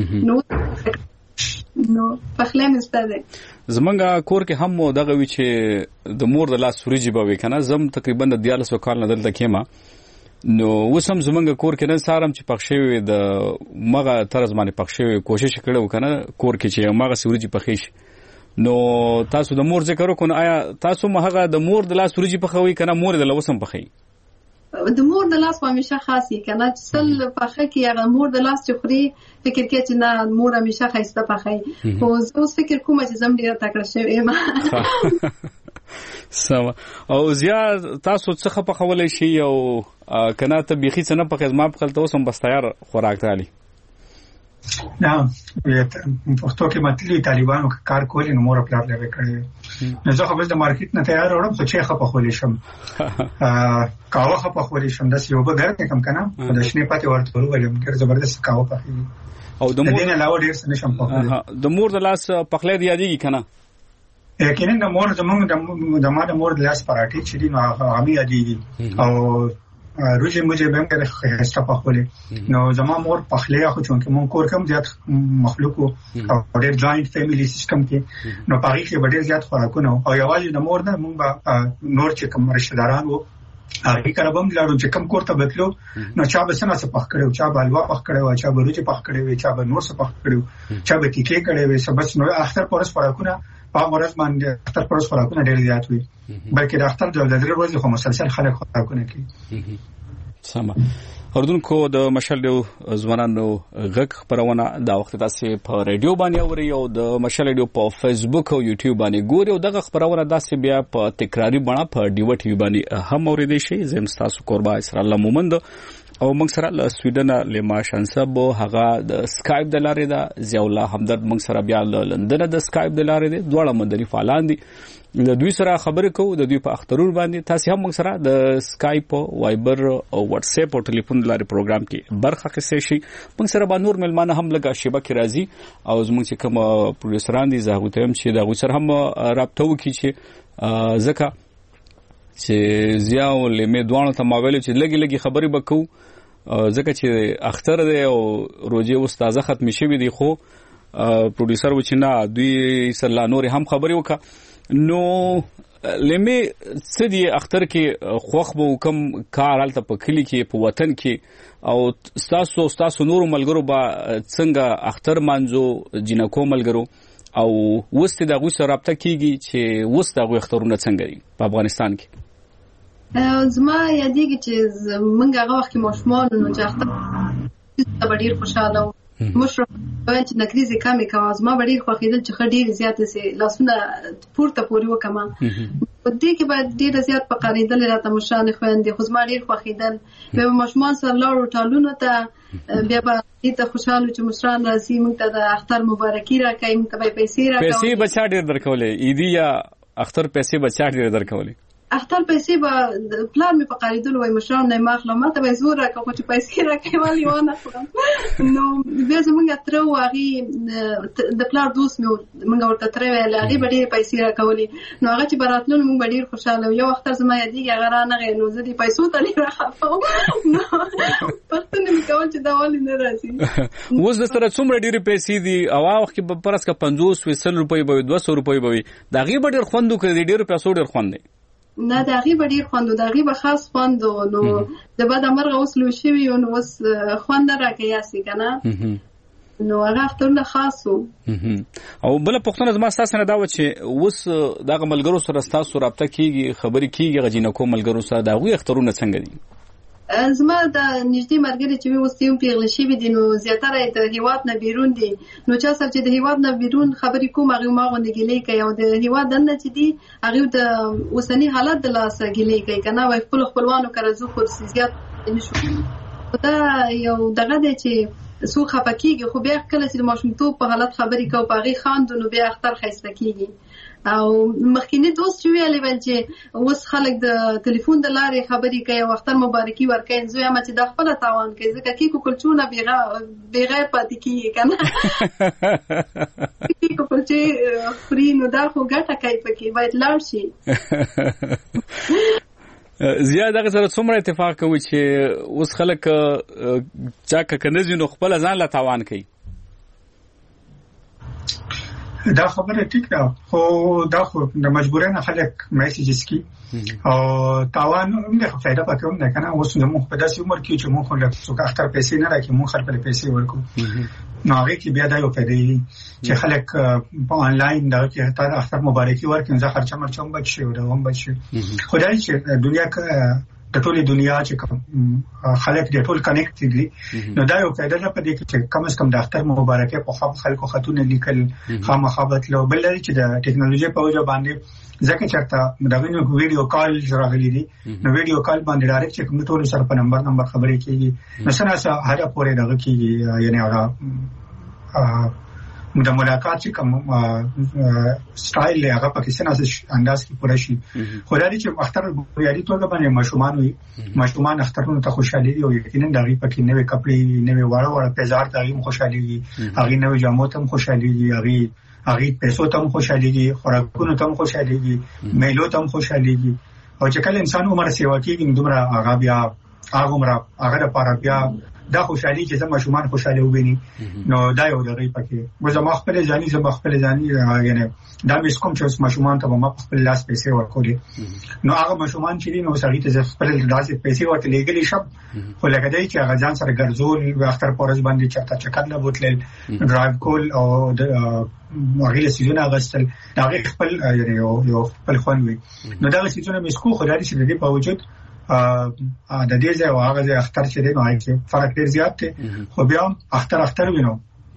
پخول نو پخله مستده زمونږ کور کې هم دغه وی چې د مور د لاس وریجې به وي کنه زم تقریبا د 1400 کال نه دلته کېما نو وسم زمونږ کور کې نن سارم چې پخښوي د مغه طرز باندې پخښوي کوشش کړو کنه کور کې چې مغه وریجې پخې شي نو تاسو د مور ذکر وکړو آیا تاسو مهغه د مور د لاس ورجی په خوي کنه مور د لوسم په خوي د مور د لاس همیشه خاصی کنه سل پخه کې هغه مور د لاس چخري فکر کې چې نه مور همیشه خاصه پخه خو اوس فکر کوم چې زم ډیره تکړه شوی ما سم او زیات تاسو څه په خولې شي او کنه ته بيخي څه نه په خدمت په خپل توسم بس تیار خوراک تعالی نه پښتو کې متلی طالبانو کار کولې نو مور خپل لوي کړی نو زه خو بس د مارکیټ نه تیار وړم خو چې خپه خولې شم کاوه خپه خولې شم د یو بغیر کم کنه د شنه پاتې ورته ولیم ډېر زبردست کاوه پخې او د مور نه علاوه ډېر څه نشم پخې د مور د لاس پخلې دی یادېږي کنه یقینا د مور زمونږ د مور د لاس پراټې چې دي نو هغه یادېږي او روزي موږ به موږ خسته پخولې نو زموږ مور پخلې خو چون کې مونږ کور کوم زیات مخلوق او ډېر جوائنټ فیملی سیستم کې نو پاره کې ډېر زیات خوراکونه او یوازې د مور نه مونږ نور چې کوم رشتہ داران وو هغه کربم لاړو چې کوم کور ته بتلو نو چا به سنا څه پخ کړو چا به الوا پخ کړو چا به روزي پخ کړو چا به نور څه پخ کړو چا به تیکې کړو سبس نو اختر پرس خوراکونه په ورځ باندې اختر پرس خوراکونه ډېر زیات وي بلکې د اختر د درې ورځې خو مسلسل خلک خوراکونه کوي سم اوردونکو د مشال ځوانانو غږ خبرونه دا وخت تاسو په رادیو باندې اوري او د مشال رادیو په فیسبوک او یوټیوب باندې ګوري او دغه خبرونه تاسو بیا په تکراری بڼه په ډیو ټي وی باندې هم اوریدئ شي زم تاسو قربا اسرا الله مومند او موږ سره له سویډن له ماشانسب هغه د سکایپ د لارې دا ضیاء الله همدرد موږ سره بیا له لندن د سکایپ د لارې دي دواړه مدني فعالان دي د دوی سره خبرې کوو د دوی په اخترون باندې تاسو هم موږ سره د سکایپ وایبر او واتس اپ او ټلیفون لارې پروګرام کې برخه اخیستئ شي موږ سره به نور ملمانه هم لګا شبکې راځي او زموږ چې کوم پروډوسران دي زه غوته هم چې دا غو سره هم رابطه وکړي چې ځکه چې ضیاء لمه دوانو ته ماویل چې لګي خبرې وکړو ځکه چې اختر دی او روزي استاد ختم شي دي خو پروډوسر و چې نه دوی سره نور هم خبرې وکړه نو لمه سدي اختر کې خوخ به کوم کار حالت په کلی کې په وطن کې او تاسو نور ملګرو با څنګه اختر مانځو جنکو ملګرو او وسته دغه سره رابطه کیږي چې وسته دغه اخترونه څنګه دي په افغانستان کې زما یادېږي چې موږ هغه وخت کې ماشومان نو چې اختر ډېر خوشاله وو مشرف چې نکریزه کمې کوي زما ډېر خوښیدل چې ډېر زیات سي لاسونه پورته پوري وکما په دې کې باید ډېر زیات پقریدل راته مشان خويندې خو زما ډېر خوښیدل به ماشومان سره لاړو ټالونو ته بیا به دې خوشاله چې مشران راځي موږ ته د اختر مبارکي راکړي موږ ته پیسې راکړي پیسې بچا ډېر درکولې ایدی یا اختر پیسې بچا ډېر درکولې اختر پیسې به پلان می پقریدل وای مشران نه ماخله ماته به زور راکړه چې پیسې راکړي والی ونه نو بیا زمونږ تر واغي د پلان دوست نو موږ ورته تر ویل هغه به ډېر پیسې راکولې نو هغه چې براتلون موږ ډېر خوشاله یو وخت زما یادېږي هغه را نه نو زه دې پیسو ته لري راخافم نو پښتنه می کول چې دا والی نه راځي اوس د سره څومره ډېر پیسې دي او وخت کې پرس کا 50 روپۍ به 200 روپۍ به دا غي ډېر خوندو کړي ډېر پیسو ډېر خوند دی نه دغه به ډیر خوندو دغه به خاص خوندو نو د بعد امرغه اوس لو شي نو اوس خوند راکې یاسي کنه نو هغه ټول خاصو او بل پښتون زما تاسو نه دا و چې اوس دغه ملګرو سره تاسو رابطه کیږي خبرې کیږي غجینه کوم ملګرو سره دا وي اخترونه څنګه دي زما د نږدې مرګري چې اوس یو پیغله شي دي نو زیاتره د هیواد نه بیرون دي نو چا سره چې د هیواد نه بیرون خبرې کوم هغه ما غونډه ګلې کوي او د هیواد نه چې دي هغه د اوسنی حالت د لاسه ګلې کوي کنه وای خپلوانو کرزو خصوصیات نشو دا یو دغه دی چې سو خپکیږي خو بیا کله چې ماشومتوب په حالت خبرې کوي په هغه خاندونو بیا اختر خسته کیږي او مخکینی دوست چې ویلې ول چې اوس خلک د ټلیفون د لارې خبرې کوي او اختر مبارکي ورکوي زه هم چې د خپل تاوان کوي ځکه کې کلچونه بغیر پاتې کیږي کنه کې کلچې فري نو دا خو ګټه کوي پکې باید لاړ شي زیاده هغه سره څومره اتفاق کوي چې اوس خلک چا کنه نو خپل ځان لا تاوان کوي دا خبره ټیک ده خو دا خو د مجبورانه خلک میسیجز کی او تاوان هم د فائدہ پکوم نه کنه اوس موږ په داسې عمر کې چې موږ له څوک اختر پیسې نه راکې موږ خپل پیسې ورکو نو هغه کې بیا دا یو پیدا چې خلک په انلاین دا کې تر اختر مبارکي ورکړي ځکه خرچه مرچم بچي او دوام بچي خدای چې دنیا د ټولې دنیا چې خلک د ټول کنیکټ دي نو دا یو پیدا نه پدې چې کم از کم د اختر مبارکي په خلکو خاتون لیکل خامخابت لو بل چې د ټکنالوژي په وجه باندې ځکه چې تا دا ویډیو کال راغلي دي نو ویډیو کال باندې ډایرکټ چې کوم ټول سره په نمبر خبرې کیږي نو څنګه هغه پورې دغه کیږي یعنی هغه د ملاقات چې کوم سټایل له هغه پاکستان انداز کې پوره شي خو دا چې اختر یاري توګه باندې ماشومان اخترونو ته خوشاله دي او یقینا دغه پکې نوې کپړې نوې وړه پیزار ته هم خوشاله دي هغه نوې جامو ته هم خوشاله دي هغه پیسو ته هم خوشاله دي خوراکونو ته هم خوشاله دي میلو ته هم خوشاله دي او چې کله انسان عمر سیوا کېږي دومره هغه بیا هغه لپاره بیا دا خوشالي چې زما شومان خوشاله وبیني نو دا یو دغه پکې زما خپل ځاني یعنی دا مې کوم چې ماشومان ته ما خپل لاس پیسې ورکولې نو هغه ماشومان چې نو سړی ته خپل لاس پیسې ورته لګلې شپ خو لکه دی چې هغه ځان سره ګرځول اختر پورز باندې چرته چکر نه بوتل ډرایو کول او هغه سيزونه غسل هغه خپل یعنی یو خپل خوان وي نو دا سيزونه مې خو خدای چې دې په وجود د دې ځای او هغه ځای اختر چې دی نو هغه فرق ډیر زیات دی خو بیا اختر وینو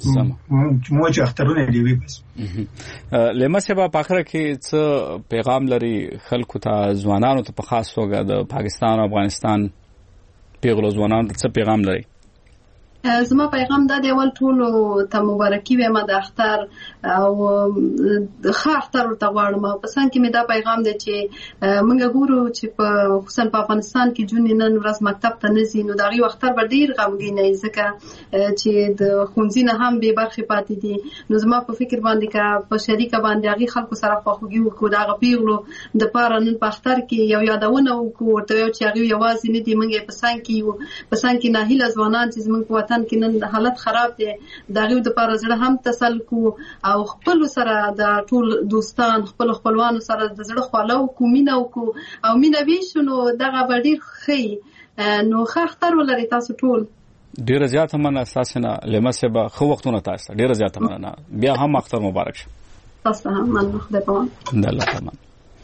موږ اخترونه دی وی بس لمه سبا پاخره کې څه پیغام لري خلکو ته ځوانانو ته په خاص توګه د پاکستان او افغانستان پیغلو ځوانانو ته څه پیغام لري زما پیغام دا دی ول ټول ته مبارکي وایم د اختر او ښه اختر ورته غواړم په څنګه کې مې دا پیغام دی چې موږ ګورو چې په خصوصا په افغانستان کې جون نن ورځ مکتب ته نه ځي نو دا یو اختر به ډیر غمګین نه ځکه چې د خونځي نه هم به برخه پاتې دي نو زما په فکر باندې کا په شریکه باندې هغه خلکو سره خواخوږي وکړو دا غپیغلو د پاره نن په اختر کې یو یادونه وکړو ورته چې هغه یوازې نه دي موږ په څنګه کې نه هیله ځوانان چې موږ کې نن حالت خراب دي دغه د پاره زړه هم تسل کو او خپل سره د ټول دوستان خپلوانو سره د زړه خواله او کومینه او مینه ویشنو دغه ډیر خي نو اختر ولري تاسو ټول ډیر زیات مننه اساسنه لمه سبا خو وختونه تاسو ډیر زیات مننه بیا هم اختر مبارک شه تاسو هم مننه خدای په الله پامان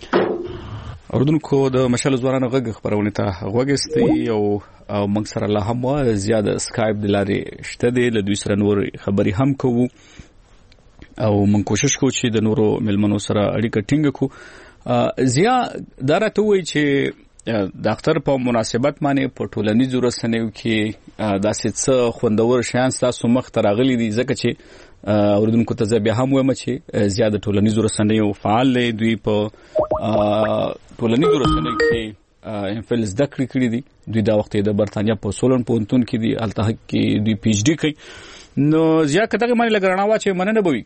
اردوونکو د مشال ځوانانو غږ خبرونه ته غوږستي او موږ سره الله هم زیاده سکایپ د لارې شته دی له دوی سره نور خبري هم کوو او موږ کوشش کوو چې د نورو ملمنو سره اړیکه ټینګ کوو زیا درته وایي چې د اختر په مناسبت باندې په ټولنیزو رسنیو کې داسې څه خوندور شیان تاسو مخ ته راغلي دي ځکه چې اوردونکو ته بیا هم وایم چې زیاده ټولنیزو رسنیو فعال دوی په ټولنیزو رسنیو کې انفل زده کړی دي دوی دا وخت د برتانیا په سولن پونتون کې دي الته کې دوی پی ایچ ډی کوي نو زیا کته باندې لګرنا وا چې مننه بوي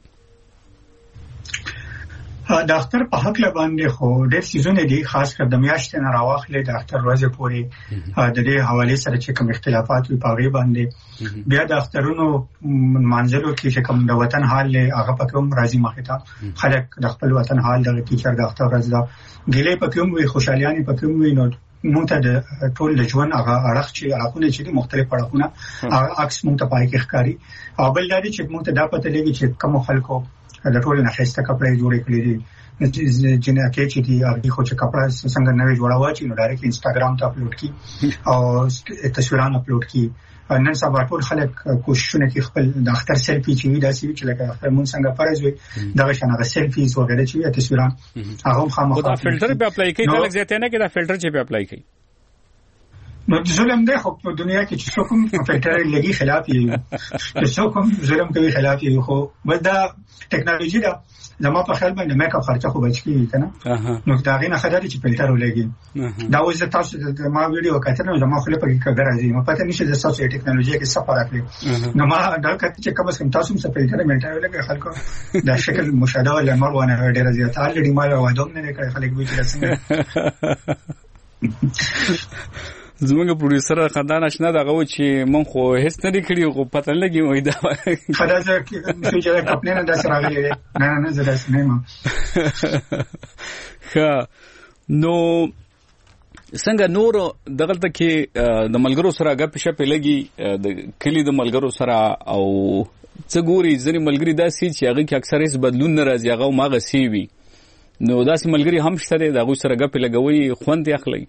د اختر په حق باندې خو ډېر سيزونه دي خاص کر د میاشتې نه راوخلې د اختر ورځې پورې د دې حواله سره چې کوم اختلافات وي په غي باندې بیا د اخترونو منځلو کې چې کوم د وطن حال له هغه په کوم راځي مخه تا خلک د خپل وطن حال د کیچر د اختر ورځ دا ګلې په کوم وي خوشاليانه په کوم وي نو مونږ ته د ټول د ژوند هغه اړخ چې اړخونه چې مختلف اړخونه عکس مونږ ته پای کې ښکاری او بل دا چې مونږ ته دا پته لګي چې کوم خلکو د ټول نه خسته کپڑے جوړې کړې دي جنہ کې چې دي هغه خو چې کپڑا څنګه نوې جوړاوه چې نو ډایرکټ انستګرام ته اپلوډ کی او تصویرونه اپلوډ کی نن سبا ټول خلک کوششونه کوي خپل د اختر سیلفي چې دا سی چې لکه اختر مون څنګه فرض وي دا شنه سیلفیز وغیرہ چې تصویرونه هغه خامخا دا فلټر په اپلای کوي دا لږ زیاته نه کې دا فلټر چې په اپلای کوي نو ظلم دی خو په دنیا کې چې څوک فلټر لګي خلاف یې څوک ظلم کوي خلاف یې خو بل دا ټیکنالوژي دا زما په خیال باندې میک اپ خرچه خو بچی کنه نو دا غینه خدای چې فلټر ولګي دا اوس تاسو ما ویډیو کتنه زما خو په کې کګر راځي ما پته نشي د تاسو ټیکنالوژي کې څه فرق دی نو ما دا کته چې کوم څه تاسو څه فلټر ملټر ولګي خلکو دا شکل مشاهده ولا مروانه ډیر زیات الریډي ما وادوم نه کړی خلک وی چې څنګه زمونږ پروډوسر خدان آشنا دغه و چې مون خو هیڅ نه کړی خو پته لګي وای دا خدای چې خپل نه داس راغلی نه زړه سینما نو څنګه نور دغلته کې د ملګرو سره غپ شپ لګي د کلی د ملګرو سره او څه ګوري ځینې ملګري داسې چې هغه کې اکثر هیڅ بدلون نه راځي هغه ماغه سی وي نو داسې ملګري هم شته د هغوی سره ګپې لګوي خوند یې اخلي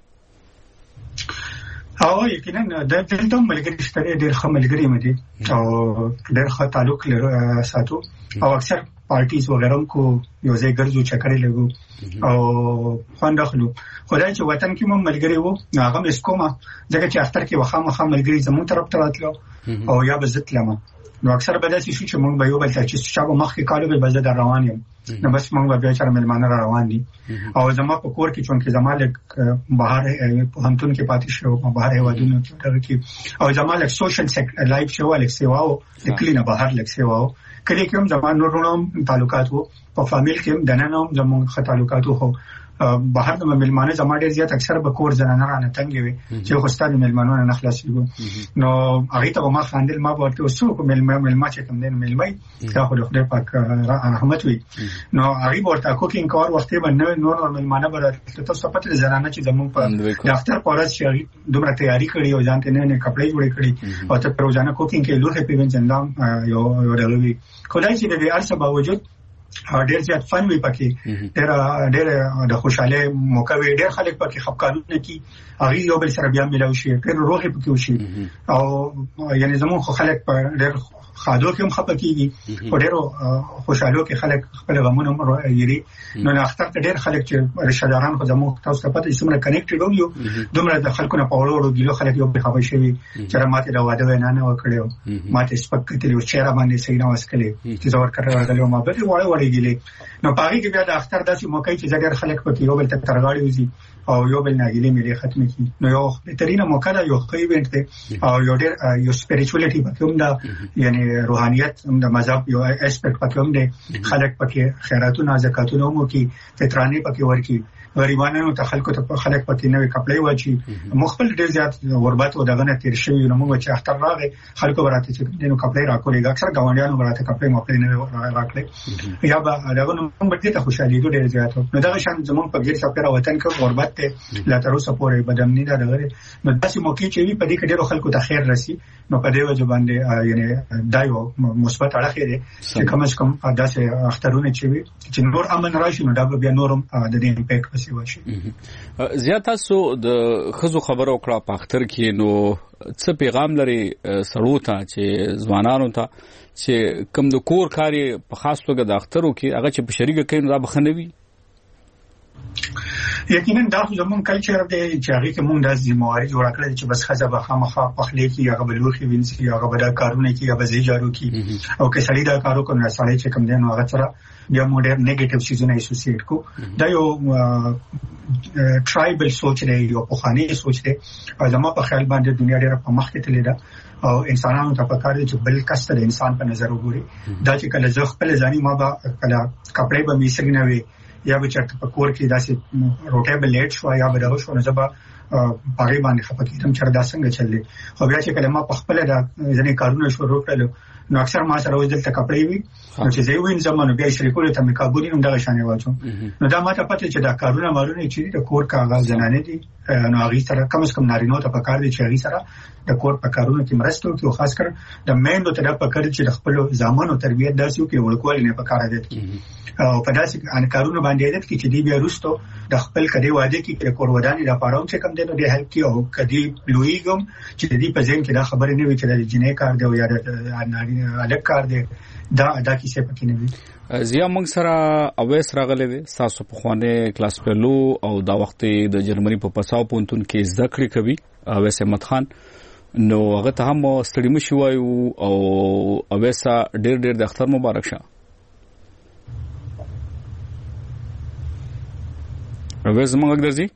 او یقینا د دلته ملګري شته ډېر ښه ملګري مې دي او ډېر ښه تعلق ساتو او اکثر پارټیز وغیرہ کو یو ځای ګرځو چکرې لګو او خوند اخلو خدای چې وطن کې مم ملګري وو هغه مې سکوما ځکه چې اختر کې وخامخه ملګري زموږ طرف ته راتلو او یا به زت لمه نو اکثر به داسې شو چې موږ به یو بل ته چې شابه مخکې کالو به زه در روان یم نو بس موږ به بیا چېرې مېلمانه را روان دي او زما په کور کې چونکې زما لږ بهر پوهنتون کې پاتې شو بهر هېوادونو کې او زما لږ سوشل لایف چې و لږ سیوا و د کلي نه بهر لږ سیوا و کلي کې هم زما نورونو هم تعلقات وو په فامیل کې هم دننه هم زموږ ښه تعلقات وو خو بهر د مېلمانه زما ډېر زیات اکثر به کور زنانه رانه تنګې وي چې خو ستا د مېلمانو نه خلاصېږو نو هغې ته به ما خاندل ما به ورته څوک مېلمه چې کوم دی نو مېلمه دا خو د خدای پاک رحمت وي نو هغې به ورته کوکینګ کول وختې به نوی نور مېلمانه به راتلل تاسو ته پته ده زنانه چې زموږ په د اختر په ورځ چې هغې دومره تیاري کړې او ځان ته نوې نوې کپړې جوړې کړي او ته په روزانه کوکینګ کې لوښي پیوین زندان یو ډول وي خدای چې د دې هر څه باوجود ډېر زیات فن وي پکې ډېر د خوشحالۍ موقع وي ډېر خلک پکې خپکارونه کوي هغې یو بل سره بیا میلاو شي ډېر روغې پکې وشي او یعنې زموږ خو خلک په ډېر خادو کې هم خپه کېږي په ډېرو خوشحالیو کې خلک خپل غمونه هم یري نو د اختر ته ډېر خلک چې رشته داران خو زموږ تاسو ته پته چې څومره کنیکټډ یو دومره د خلکو نه په وړو وړو ګیلو خلک یو بل خفه شوي چې ماته د واده وینا نه وکړې ماته سپک کتلي او چهره باندې صحیح نه وسکلې چې زه ورکړی ورغلی وم بلې وړې وړې ګیلې نو په هغې کې بیا د اختر داسې موقع چې زه ډېر خلک پکې یو بل ته ترغاړې وځي او یو بل نه ګیلې مېلې ختمې کړي نو یو بهترینه موقع ده یو ښه ایونټ دی او یو ډېر یو سپریچولیټي پکې هم ده یعنې روحانیت د مذهب یو اسپیکټ پکې هم دی خلک پکې خیراتونه زکاتونه هم وکړي فطرانې پکې ورکړي غریبانو ته خلکو ته خلک پکې نوې کپړې واچي مخبل ډېر زیات غربت او دغه نه تیر شوي نو موږ چې اختر راغی خلکو براته چې نو کپړې راکولې اکثر ګاونډیانو براته کپړې مخبل نه راکړي یا به دغه نو موږ ډېر خوشالي ډېر زیات نو دغه شان زموږ په ګیر سفر وطن کې غربت ته لا تر اوسه پورې بدامنی دا دغه نو داسې موقع چې وي په دې کې ډېر خلکو ته خیر رسي نو په دې وجه باندې یعنی دا یو مثبت اړخ دی چې کوم څه کوم داسې اخترونه چې وي چې نور امن راشي نو دا بیا نورم د دې امپیکټ زیات تاسو د خزو خبرو کړه په اختر کې نو څه پیغام لري سړو ته چې ځوانانو ته چې کوم د کور کاری په خاص توګه د اخترو کې هغه چې په شریکه کوي نو دا بخنوي یقینا دا زموږ کلچر دی چې هغه کې موږ د ذمہواری جوړ کړل چې بس خزه به خامخا پخلې کې هغه بلوخي وینسي هغه به دا کارونه کې هغه زی جارو کې او که سړی دا کارو کوي سړی چې کوم دی نو هغه سره بیا موږ ډېر نیگیټیو شیزونه اسوسییټ کو دا یو ټرایبل سوچ دی یو پخوانی سوچ دی او زموږ په خیال باندې دنیا ډېره په مخ کې تللی ده او انسانانو ته پکار دي چې بل کس ته انسان په نظر وګوري دا چې کله زه خپل ځاني ما به کله کپړې به میسګ نه وي یا به چرته په کور کې داسې روټه به لیټ شو یا به دغه شو نه زبا پاره باندې خپکیدم چې دا څنګه چلې خو بیا چې کله ما په خپل د ځنې کارونه شروع کړل نو اکثر ما سره وځل ته کپړې وي نو چې زه وین زمانو بیا شریکول ته مې کابونی نو دغه شانې واچو نو دا ماته پته چې دا کارونه مارونه چې د کور کاغذ زنانه دي نو هغه سره کم از کم نارینو ته پکار دي چې هغه سره د کور په کارونو کې مرسته وکړي او خاص کر د میندو ته پکار دي چې د خپل ځامنو تربیت داسې وکړي ورکول نه پکار دي او په داسې ان کارونه باندې عادت کې چې دی بیا روستو د خپل کډي واده کې کور ودانې د پاره چې کم دی نو د هیلپ کې او کدي لویګم چې دی په ځین کې دا خبرې نه وي چې د جنې کار دی او یا د الګ کار دی دا کیسه پکې نه وي زیا موږ سره اویس راغلی دی تاسو په خوانه کلاس پهلو او دا وخت د جرمني په پساو پونتون کې زده کړې کوي اویس احمد خان نو هغه ته هم ستړي مشي وایو او اویسا ډېر د اختر مبارک شه اویس زمونږ درځي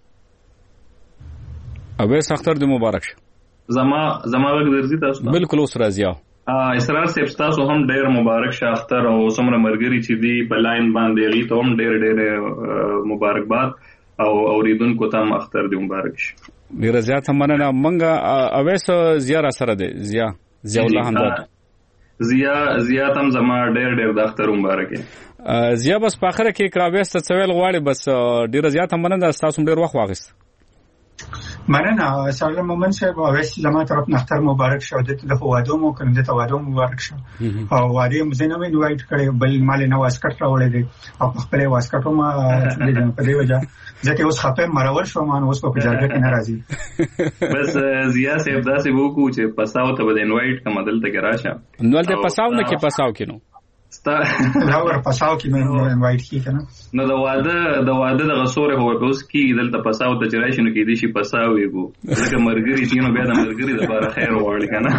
اویس اختر د مبارک شه زما درځي تاسو بالکل اوس راځي اسرار صاحب تاسو هم ډېر مبارک شه اختر او څومره مرګري چې دی په لاین باندې غي ته هم ډېر مبارکباد او اوریدونکو ته هم اختر دی مبارک شه ډېر زیات مننه منګه اویس زیاره سره دی زیا الله حمداد زیا تم زما ډېر د اختر مبارک زیا بس په اخر کې کراويست څویل غواړي بس ډېر زیات مننه تاسو ډېر وخت واغست مننه سلام مومن صاحب اوس زما طرف نه اختر مبارک شه د واده مو کنه د واده مبارک شه او واده مزنه مې انوایټ کړي بل مال نو واسکټ راوړل دي او خپل واسکټ ما په دې وجه ځکه اوس خپل مرور شو مان اوس په جګړه کې ناراضي بس زیا صاحب دا سه وو کو چې پساو ته به انوایټ کوم دلته راشه نو دلته پساو نه کې پساو کې نو راور پساو کې مې انوایټ کی کنه نو د واده د غسوره هو به اوس کی دلته پساو ته چرای شنو کې دي شي پساو ویګو لکه مرګري تینو بیا د مرګري د بار خیر وړل کنه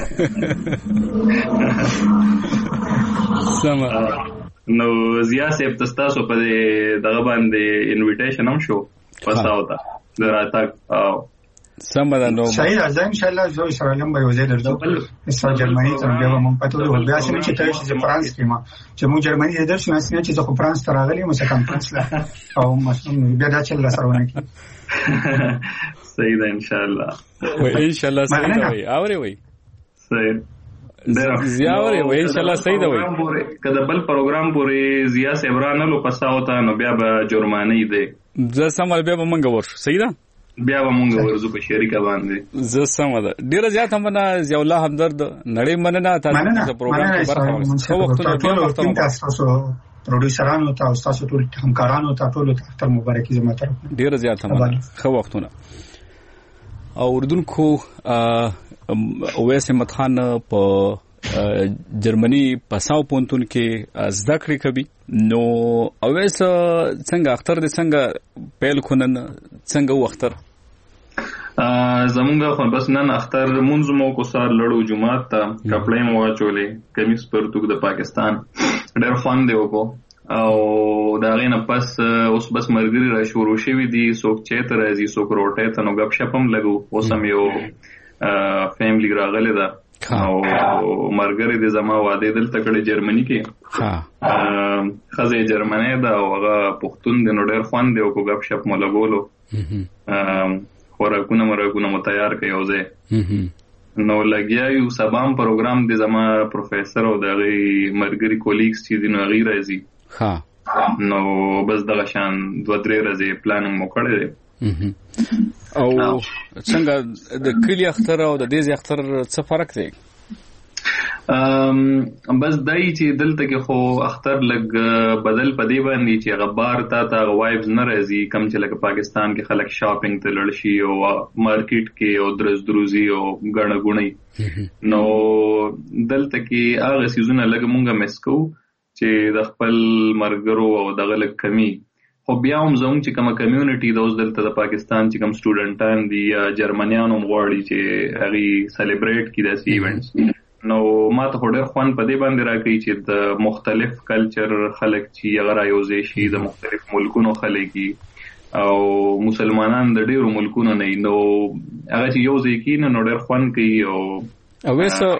سم نو زیا صاحب تاسو په دغه باندې انویټیشن هم شو پساو ته دراتک سم ده نو صحیح ده ان شاء الله زه اسرائیلم به وزیر درځم اسرائیل جرمني ته بیا مونږ پاتو ول بیا چې ته چې فرانس کې ما چې مو جرمني درس نه اسنه چې زه فرانس ته راغلی مو څه کانفرنس لا او مسلمان بیا دا چې لا سره ونه کی صحیح ده ان شاء الله و ان شاء الله صحیح ده وي اوري وي صحیح زیاوري و ان شاء الله صحیح ده وي کله بل پروګرام پورې زیا سیبرانه لو پساو ته نو بیا به جرماني دی زه سمال بیا به منګ ورشو صحیح ده بیا به مونږ ورزو په شریکه باندې زه سم ده ډیر زیات هم نه ضیاء الله همدرد نړۍ مننه تاسو د پروګرام کې برخه واخیسته وختونه تاسو پروډوسرانو ته او تاسو ټول همکارانو ته ټول اختر مبارکي زما طرف ډیر زیات هم خو وختونه او اردوونکو اویس احمد خان په جرمني پساو پونتون کې زده کړې کوي نو اویس څنګه اختر دې څنګه پیل کونن څنګه وختر زمونږ خو بس نن اختر مونږ مو کو سار لړو جمعات ته کپړې مو واچولې کمیس پرتګ د پاکستان ډېر خوان دی وکړو او دا غینه پس اوس بس مرګري را شروع شوی دی څوک چې تر ازي څوک روټه ته نو غب شپم لګو اوس هم یو فیملی راغله ده او مرګري د زما واده دلته کړه جرمني کې خزه جرمني دا او هغه پښتون د نو ډېر خوان دی او غب شپ مو لګولو خوراکونه مرګونه مو تیار کړي او زه نو لګیا یو سبام پروګرام د زما پروفیسور او د مرګري کولیګز چې د نو غیر راځي نو بس دغه شان 2-3 ورځې پلانینګ مو کړی دی او څنګه د کلی اختر او د دې اختر څه فرق دی بس دای چې دلته کې خو اختر لګ بدل پدی باندې چې غبار تا وایبز نه راځي کم چې لکه پاکستان کې خلک شاپینګ ته لړ شي او مارکیټ کې او درز دروزي او غړ غونې نو دلته کې هغه سيزونه لګ مونږه مسکو چې د خپل مرګرو او دغه لګ کمی خو بیا هم زموږ چې کومه کمیونټي د اوس دلته د پاکستان چې کوم سټوډنټان دي یا جرمنیانو غواړي چې هغه سلیبریټ کړي داسې ایونټس نو ما ته ډېر خوان په دې باندې راکړي چې د مختلف کلچر خلک چې هغه رايوځي شي د مختلف ملکونو خلک او مسلمانان د ډېرو ملکونو نه نو هغه چې یو ځای کې نو ډېر خوان کوي او اوسه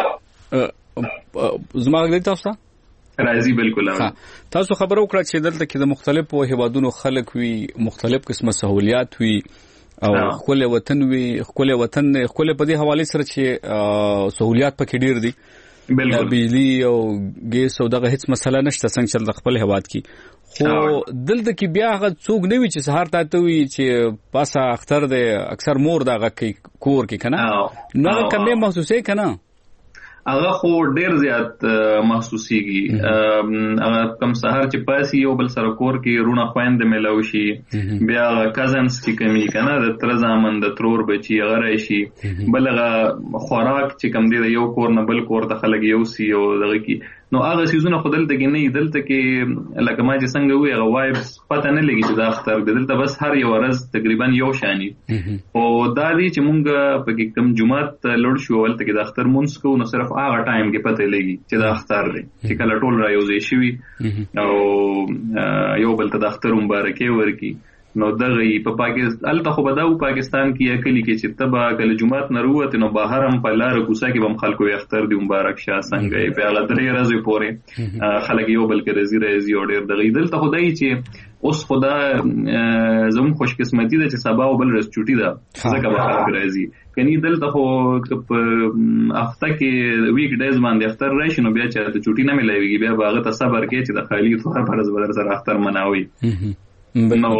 زما غږ تاسو راځي بالکل تاسو خبرو کړه چې دلته کې د مختلفو هیوادونو خلک وي مختلف قسمه سہولیات وي او خپل وطن وي خپل په دې حواله سره چې سہولیات پکې ډیر دي بالکل بجلی او ګیس او دغه هیڅ مسله نشته څنګه چې د خپل هواد کې خو دلته کې بیا هغه څوک نه وي چې سهار ته وي چې پاسه اختر دی اکثر مور دغه کې کور کې کنه نو کمه محسوسه کنه هغه خو ډیر زیات محسوسيږي هغه کم سهار چې پاسي یو بل سره کور کې رونه خويند ملاوي شي بیا کزنز چې کمی کنه د تر زامن د ترور بچي غره شي بلغه خوراک چې کم دی یو کور نه بل کور ته خلک یو سی او دغه کې نو هغه سيزونه خدل ته کې نه دلته کې لکه ما چې څنګه وي هغه وایبس پته نه لګي چې دا اختر دلته بس هر یو ورځ تقریبا یو شانی او دا دي چې مونږ په کم جمعات لړ شو ولته کې د اختر مونږ کو نو صرف هغه ټایم کې پته لګي چې دا اختر دی چې کله ټول رايوځي شي او یو بل ته د اختر مبارکي ورکی نو دغه په پاکستان الته خو بداو پاکستان کې اکلی کې چې تبا کله جمعات نه وروته نو بهر هم په لار کوسه کې بم خلکو اختر دی مبارک شه څنګه په غلطري ورځې پورې خلک یو بل کې رزي او ډېر دغه دلته خدای چې اوس خدا زموږ خوش قسمتي ده چې سبا او بل ورځ چټي ده ځکه به خلک راځي کني دلته خو په هفته کې ویک ډیز باندې اختر راشي نو بیا چې د چټي نه ملایوي بیا باغه ته صبر کې چې د خالی تور فرض بدر سره اختر مناوي نو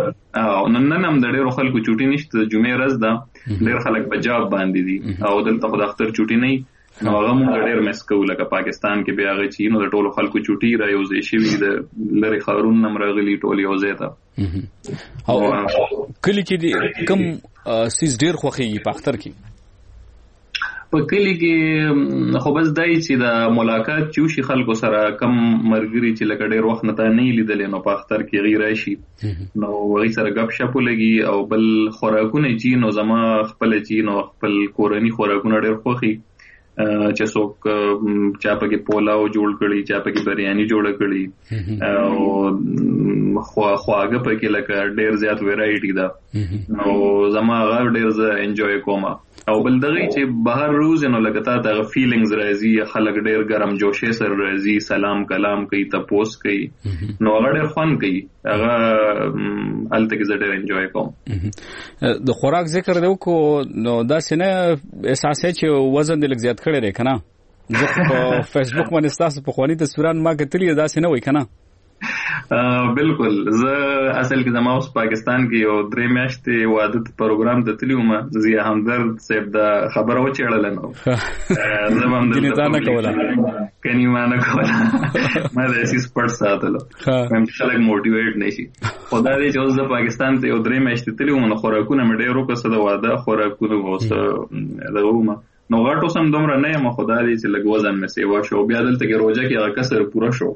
نن هم د ډېرو خلکو چوټي نشته، جمعې ورځ ده، ډېر خلک په جاب باندې دي او دلته خو د اختر چوټي نه نو هغه موږ ډېر مس کوو. لکه پاکستان کې بیا هغه چې نو د ټولو خلکو چوټي رايوځي شوي د لري ښارونو نه راغلي ټول یو ځای ته. او کلی کې کم سیس ډېر خوښي په اختر کې؟ په کلی کې خو بس دای چې د ملاقات چوشي خلکو سره کم مرګري چې لکه ډېر وخت نه تا نه لیدلې نو په اختر کې غیر راشي نو وغي سره غب شپ لګي او بل خوراکونه چې نو زما خپل چې نو خپل کورنی خوراکونه ډېر خوخي چې څوک چا پکې پولاو جوړ کړي، چا پکې بریاني جوړ کړي او خواږه پکې لکه ډېر زیات ویرایټي ده نو زما غو ډېر ز انجوای کوم. او بل دغه چې بهر روز نو لکه تا د فیلینګز راځي، خلک ډېر ګرم جوشې سره راځي، سلام کلام کوي، تپوس کوي نو هغه ډېر خوند کوي. هغه الته کې زه ډېر انجوای کوم. د خوراک ذکر دی کو نو دا سینه احساس چې وزن دې لږ زیات کړی دی کنه؟ زه په فیسبوک باندې تاسو په خواني تصویران ما کتلې دا سینه وای کنه؟ بالکل. زه اصل کې زما اوس پاکستان کې یو 3 میاشتې واده پروګرام ته تللی وم. زه همدرد صاحب دا خبره وچېړله نو زه هم دلته نه کوله کني ما نه کوله ما د اسی سپورت ساتلو هم خلک موټیویټ نشي. خدا دې چې اوس د پاکستان ته یو 3 میاشتې تللی وم نو خوراکونه مې ډېر وکړه د واده خوراکونه اوس دغه نو غټو سم دومره نه یم. خدا دې چې لږ وزن مې سیوا شو. بیا دلته کې روزه کې هغه کسر پوره شو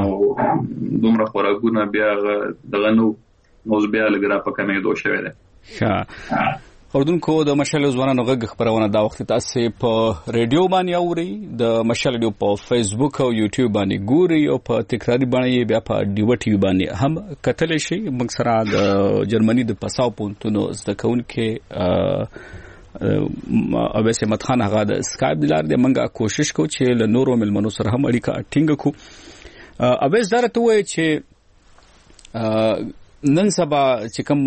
نو دومره خوراکونه بیا دغه نو اوس بیا لږ را په کمېدو شوی دی. اوردونکو د مشعل ځوانانو غږ خبرونه دا وخت تاسو په ریډیو باندې اوري، د مشعل ریډیو په فیسبوک او یوټیوب باندې ګوري او په تکراری باندې بیا په ډیو ټي وی باندې هم کتل شي. موږ سره د جرمني د پساو پونتونو زده کوونکې اوبس احمد خان هغه د اسکایپ دلار د منګه کوشش کو چې له نورو ملمنو سره هم اړیکه ټینګ کو. اوبس درته وای چې نن سبا چې کوم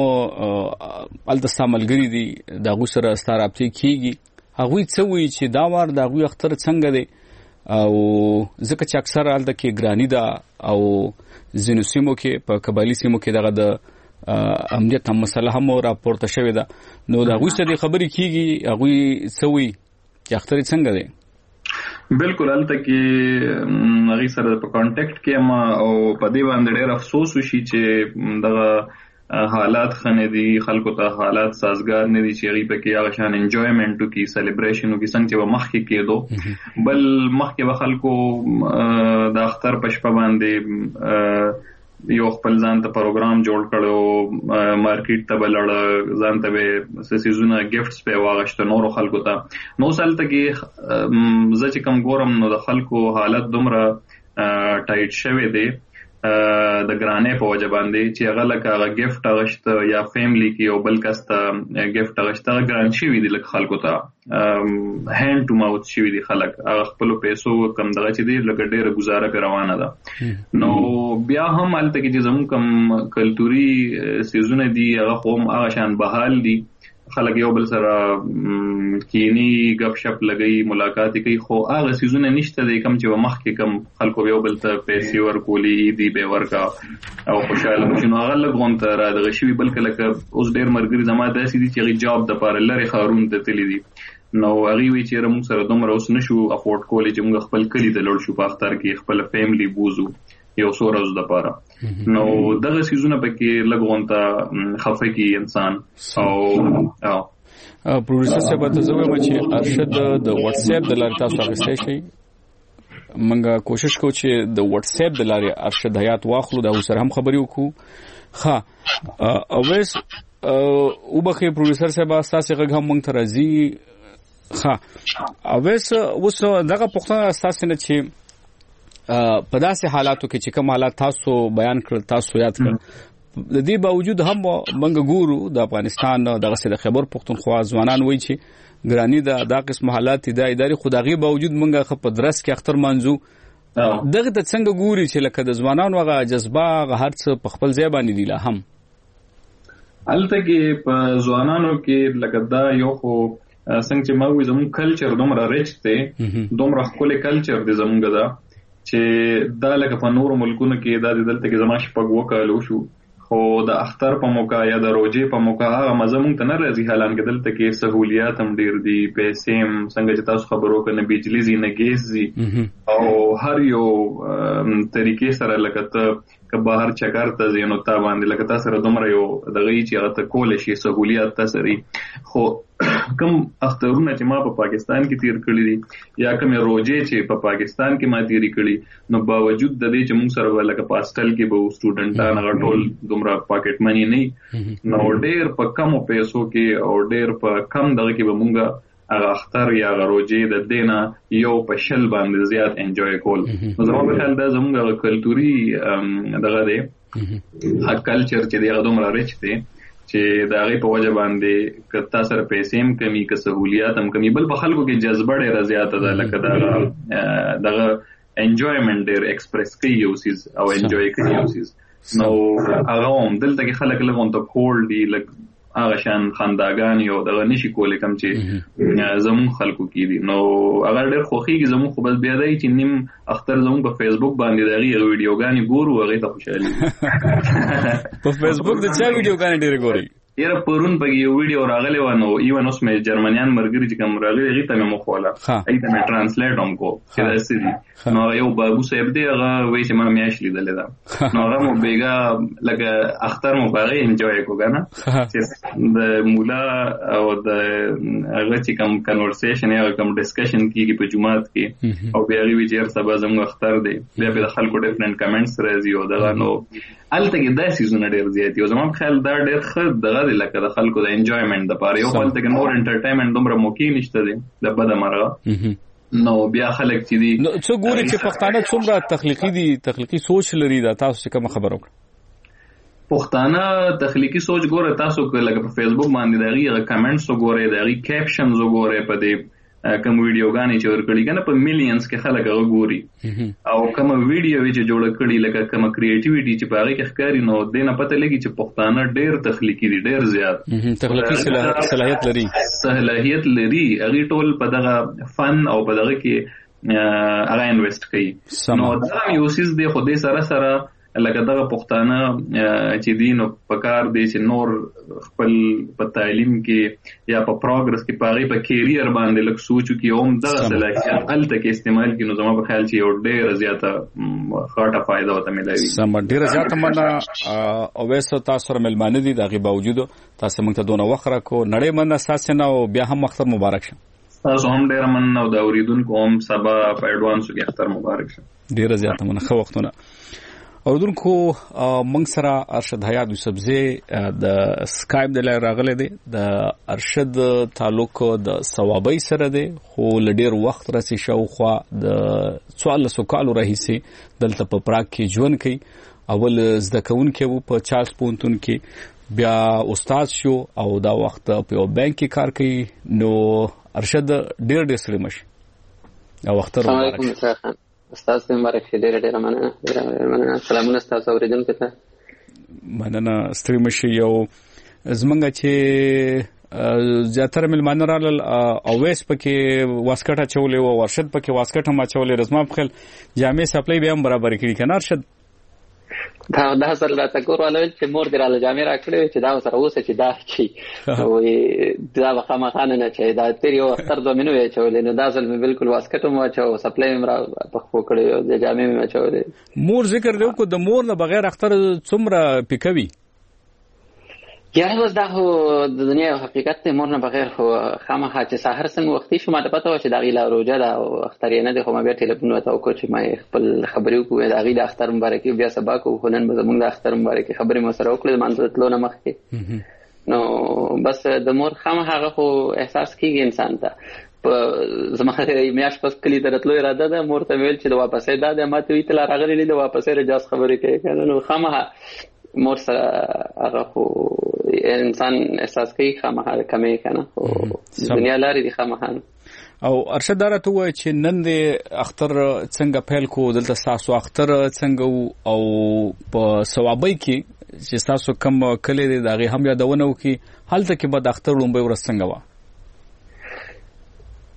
الته ساملګری دي د غوسره ستارابتي کیږي هغه څه وی چې دا وار د غوي اختر څنګه دی او ځکه چې اکثر الته کې ګرانی ده او زینو سیمو کې په قبایلی سیمو کې دغه د امنیت هم مسله هم راپورته شوې ده نو دا غوښته د خبرې کیږي هغه سوي چې اختر څنګه دی. بالکل الته کې هغه سره په کانټیکټ کې ما او په دې باندې ډېر افسوس وشي چې دغه حالات خنه دي، خلکو ته حالات سازگار نه دي چې هغه پکې هغه شان انجوایمنټو کې سلیبریشنو کې څنګه چې مخ کې کېدو بل مخ کې به خلکو د اختر پښپ باندې یو خپل ځان ته پروګرام جوړ کړو، مارکیټ ته بلړ، ځان ته به سيزونه گیفټس په واغشت نورو خلکو ته نو سالته کې زه چې کم ګورم نو د خلکو حالت دومره ټایټ شوی دی د ګرانې په وجه باندې چې هغه لکه هغه گیفټ اغشت یا فیملی کې یو بل کس ته گیفټ اغشت ګران شي وي د خلکو ته هاند ټو ماوث شي وي خلک هغه خپل پیسو کم دغه چې دی لکه ډېر گزاره په روانه ده نو بیا هم الته کې چې زموږ کم کلتوري سيزونه دي هغه قوم هغه شان بحال دي، خلک یو بل سره کینی غب شپ لګي ملاقات کوي خو هغه سيزونه نشته د کم چې مخ کې کم خلکو یو بل ته پیسې ورکولي دي به ورکا او خوشاله مشنو هغه لګون ته را دغه شی بلکې لکه اوس ډېر مرګري زماده داسې دي چې جاب د پاره لري خارون ته تللی دي نو هغه وی چې موږ سره دومره اوس نشو افورد کولی چې موږ خپل کلی ته لړ شو په اختر کې خپل فیملی بوزو یو سورز د پاره نو دغه سيزونه پکې لګون ته خفه کی انسان او پروډوسر صاحب ته زویم چې ارشد د واتس اپ د لارې تاسو اخیستئ شي منګه کوشش کوو چې د واتس اپ د لارې ارشد حیات واخلو دا سره هم خبرې وکړو. ها اوس او بخې پروډوسر صاحب تاسو غږ هم مونږ ته راځي. ها اوس دغه پوښتنه تاسو نه چې په داسې حالاتو کې چې کوم حالات تاسو بیان کړل تاسو یاد کړل د دې باوجود هم منګ ګورو د افغانستان دغه څه د خبر پښتونخوا ځوانان وایي چې ګرانی دا قسم حالات د اداري خدایي باوجود منګه خپ درس کې اختر منځو دغه د څنګه ګوري چې لکه د ځوانانو هغه جذبه هر څه په خپل ځای باندې دی لا هم الته کې په ځوانانو کې لکه دا یو خو څنګه چې ما وې زموږ کلچر دومره ریچ دی دومره خپل کلچر دی زموږ دا چې دا لکه په نورو ملکونو کې دا دلته کې زما شپږ وکالو شو خو د اختر په موقع یا د روزې په موقع هغه مزه مونږ ته نه راځي. حالان کې دلته کې سہولیات هم ډیر دي، پیسې هم څنګه چې تاسو خبرو کنه بجلی زی نه ګیس زی او هر یو طریقې سره لکه ته که بهر چکر ته ځې نو تا باندې لکه تا سره دومره یو دغه چې هغه ته کولی شي سہولیات تا سري. خو کوم اخترونه چې ما په پاکستان کې تیر کړي دي یا کوم روزې چې په پاکستان کې ما تیری کړي نو باوجود د دې چې موږ سره لکه پاستل کې به سټوډنټان هغه ټول دومره پاکټ منی نه نو ډېر په کمو پیسو کې او ډېر په کم دغه کې به موږ هغه اختر یا روزې د دینه یو په شل باندې زیات انجوای کول. نو زموږ په خیال دا زموږ کلتوري دغه دی کلچر چې دی هغه دومره ریچ دی چې د هغې په وجه باندې که تا سره پیسې هم کمي که سهولیات هم کمي بل په خلکو کې جذبه ډېره زیاته ده لکه دغه انجوایمنټ ډېر ایکسپریس کوي یو څیز او انجوای کوي یو څیز. نو هغه هم دلته کې خلک لږ غونته کول دي لږ هغه شان خنداګانې او دغه نشي کولی کوم چې زموږ خلکو کې دي. نو هغه ډېر خوښېږي زموږ خو بس بیا دی چې نیم اختر زموږ په فیسبوک باندې د هغې ویډیوګانې ګورو هغې ته خوشحالي په فیسبوک د چا ویډیوګانې ډېرې ګورئ؟ یاره پرون پکې یو ویډیو راغلی وه نو ایون اوس مې جرمنیان ملګري چې کوم راغلي هغې ته مې مخوله هغې ته مې ټرانسلیټ هم کو چې داسې دي. نو هغه یو بابو صاحب دی هغه وایي چې ما میاشت لیدلې ده نو هغه مو بېګا لکه اختر مو په هغې انجوی کړو که نه چې د مولا او د هغه چې کوم کنورسیشن یا کوم ډسکشن کېږي په جومات کې او بیا هغې وایي چې یار سبا زموږ اختر دی بیا بیا د خلکو ډفرنټ کمنټس راځي او دغه نو هلته کې دا څیزونه ډېر زیات دي او زما په خیال دا ډېر ښه دغه دی لکه د خلکو د انجوایمنټ دپاره. یو هلته کې نور انټرټینمنټ دومره موقع نشته دی د بده مرغه نو بیا خلک چې دي څو ګوري چې پښتانه څومره تخلیقي دي تخلیقي سوچ لري دا تاسو چې کومه خبره وکړه پښتانه تخلیقي سوچ ګوره تاسو لکه په فیسبوک باندې د هغې کمنټس وګورئ د هغې کیپشنز وګورئ په دې کوم ویډیوګانې چې ورکړي که نه په میلیونز کې خلک هغه ګوري او کومه ویډیو چې جوړه کړي لکه کومه کریټیویټي چې په هغې کې ښکاري نو دې نه پته لګي چې پښتانه ډېر تخلیقي دي ډېر زیات تخلیقي صلاحیت لري هغې ټول په دغه فن او په دغه کې هغه انویسټ کوي. نو دا یو څیز دی خو دې سره سره لکه دغه پښتانه چې دي نو پکار دی چې نور خپل په تعلیم کې یا په پروګرس کې په هغې په کیریر باندې لږ سوچ وکړي او هم دغه صلاحیت هلته کې استعمال کړي نو زما په خیال چې یو ډېره زیاته خاټه فایده ورته میلاوي. ډېره زیاته مننه اویس تاسو سره مېلمانه دي د هغې باوجود تاسو موږ ته دونه وخت راکړو نړۍ مننه ستاسې نه او بیا هم اختر مبارک شه. تاسو هم ډېره مننه او د اورېدونکو هم سبا په اډوانسو کې اختر مبارک شه. ډېره زیاته مننه ښه وختونه اوردونکو موږ سره ارشد حیات یوسفزی د سکایپ د لارې راغلی دی د ارشد تعلق د ثوابۍ سره دی خو له ډېر وخت راسي شاوخوا د 14 کالو راهیسې دلته په پراګ کې ژوند کوي. اول زده کوونکی و په چارلز پوهنتون کې بیا استاد شو او دا وخت په یو بانک کې کار کوي. نو ارشد ډېر ستړی مشي او اختر مبارک استاد مبارک شه. ډېره مننه سلامونه ستاسو اوریدونکو ته مننه ستړي مشي. یو زمونږ چې زیاتره مېلمانه رالل اویس پکې واسکټ اچولې و ارشد پکې واسکټ هم اچولې رزما په خیال جامع سپلای به هم برابر کړي که نه ارشد دا سره راته کور ولول چې مور دې راله جامې راکړې چې دا سره اوسه چې دا چی دا به خامخا نه چې دا تیر یو اختر دومینو یې اچولې نو دا ځل مې بالکل واسکټ هم اچو سپلای هم را پخپو کړی او د جامې مې اچولې. مور ذکر دی کو د مور نه بغیر اختر څومره پیکوي یا اوس دا خو د دنیا یو حقیقت دی مور نه بغیر خو خامخا چې سحر څنګه وختي شو ما ته پته وه چې د هغې لا روژه ده او اختر یې نه دی خو ما بیا ټلیفون ورته وکړو چې ما یې خپل خبرې وکړو د هغې د اختر مبارکي بیا سبا کوو خو نن به زموږ د اختر مبارکي خبرې مو سره وکړو د لمانځه تلو نه مخکې نو بس د مور خامخا هغه خو احساس کېږي انسان ته زما میاشت پس کلي ته راتلو اراده ده مور ته مې ویل چې د واپسۍ دا دی ما ته ویې ته لا راغلی دی د واپسۍ رجاز خبرې کوي که نه نو خامخا مور سره هغه خو انسان احساس کوي خامخا کمې که نه خو دنیا لارې دي خامخا. او ارشد دا راته ووایه چې نن د اختر څنګه پیل کو دلته ستاسو اختر څنګه او په ثوابۍ کې چې ستاسو کم کلی دی د هغې هم یادونه وکړي هلته کې به د اختر لومړۍ ورځ څنګه وه؟ ارشد صاحب ډېره مننه. ارشد صاحب ډېره مننه. سلامونه ستاسو اوریدونکو ته. ارشد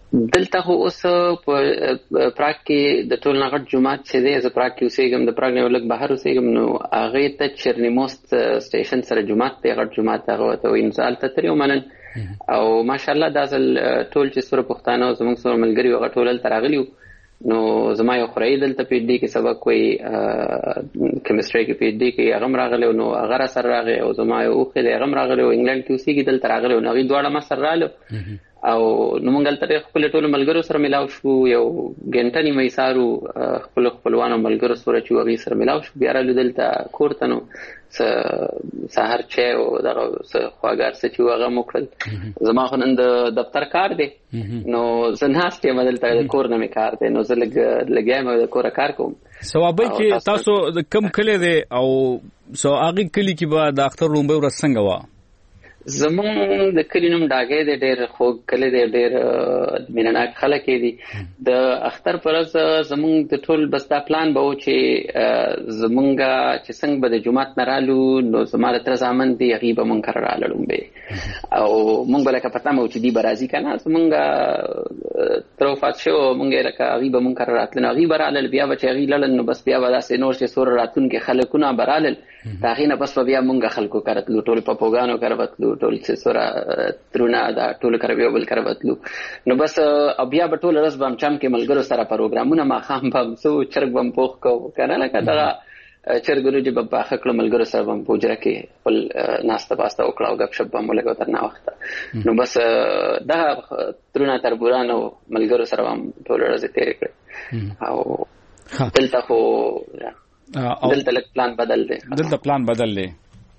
دلته خو اوس په پراګ کې د ټول نغټ جماعت چې دی زه پراګ کې اوسېږم د پراګ نه ولګ بهر اوسېږم نو هغه ته چرنیموست سټیشن سره جماعت دی غټ جماعت هغه ته وینځال ته تر یو منن او ماشاءالله دا ځل ټول چې سره پښتانه او زموږ سره ملګری هغه ټول تر راغلیو نو زما یو خورای دلته پی ډی کې سبق وای کیمستري کې پی ډی کې هغه راغلی نو هغه سره راغی او زما یو خو هغه راغلی او انګلند کې اوسېږي دلته راغلی نو هغه دواړه ما سره رالو او نو مونږ تل خپل ټول ملګرو سره ملاو شو یو ګنټه نیمه سارو خپل خپلوانو ملګرو سره چې وغي سره ملاو شو بیا رالو دلته کورته نو سحر چه او دغه خواګار څه چې هغه موکل زما خو نن د دفتر کار دی نو زنهاسته مدلته کور نه می کار دی نو زه لګایم د کور کار کوم ثوابي کې تاسو کم کلی دی او سو هغه کلی کې به د اختر رومبه ورځ څنګه و زمون د کلی نوم ډاګې دی ډېر خوږ کلی دی ډېر مینناک خلک دي د اختر پر ورځ زمون د ټول بستا پلان به و چې زمونږ چې څنګه به د جمعات نه رالو نو زماره تر ځامن دی هغې به مونږ کره رالړو به او مونږ به لکه پته مو چې دی به راځي که نه زمونږ تر وفات شو مونږ لکه هغې به مونږ کره راتلل نو هغې به رالل بیا به چې هغې لړل نو بس بیا به داسې نور چې سوره راتلونکي خلکونه به رالل د هغې نه بس به بیا مونږ خلکو کره تلو ټول پاپوګانو کره به تلو ټول چې سوره ترونه دا ټول کره یو بل کره وتلو نو بس بیا به ټول ورځ به هم چم کې ملګرو سره پروګرامونه ماښام به هم څه چرګ به هم پوخ کوو که نه لکه دغه چرګ روجې به پاخه کړو ملګرو سره به هم په حجره کې خپل ناسته پاسته وکړه او ګپ شپ به هم ولګو تر ناوخته نو بس دغه ترونه تربوران او ملګرو سره به هم ټول ورځې تېرې کړې او دلته خو دلته لږ پلان بدل دی دلته پلان بدل دی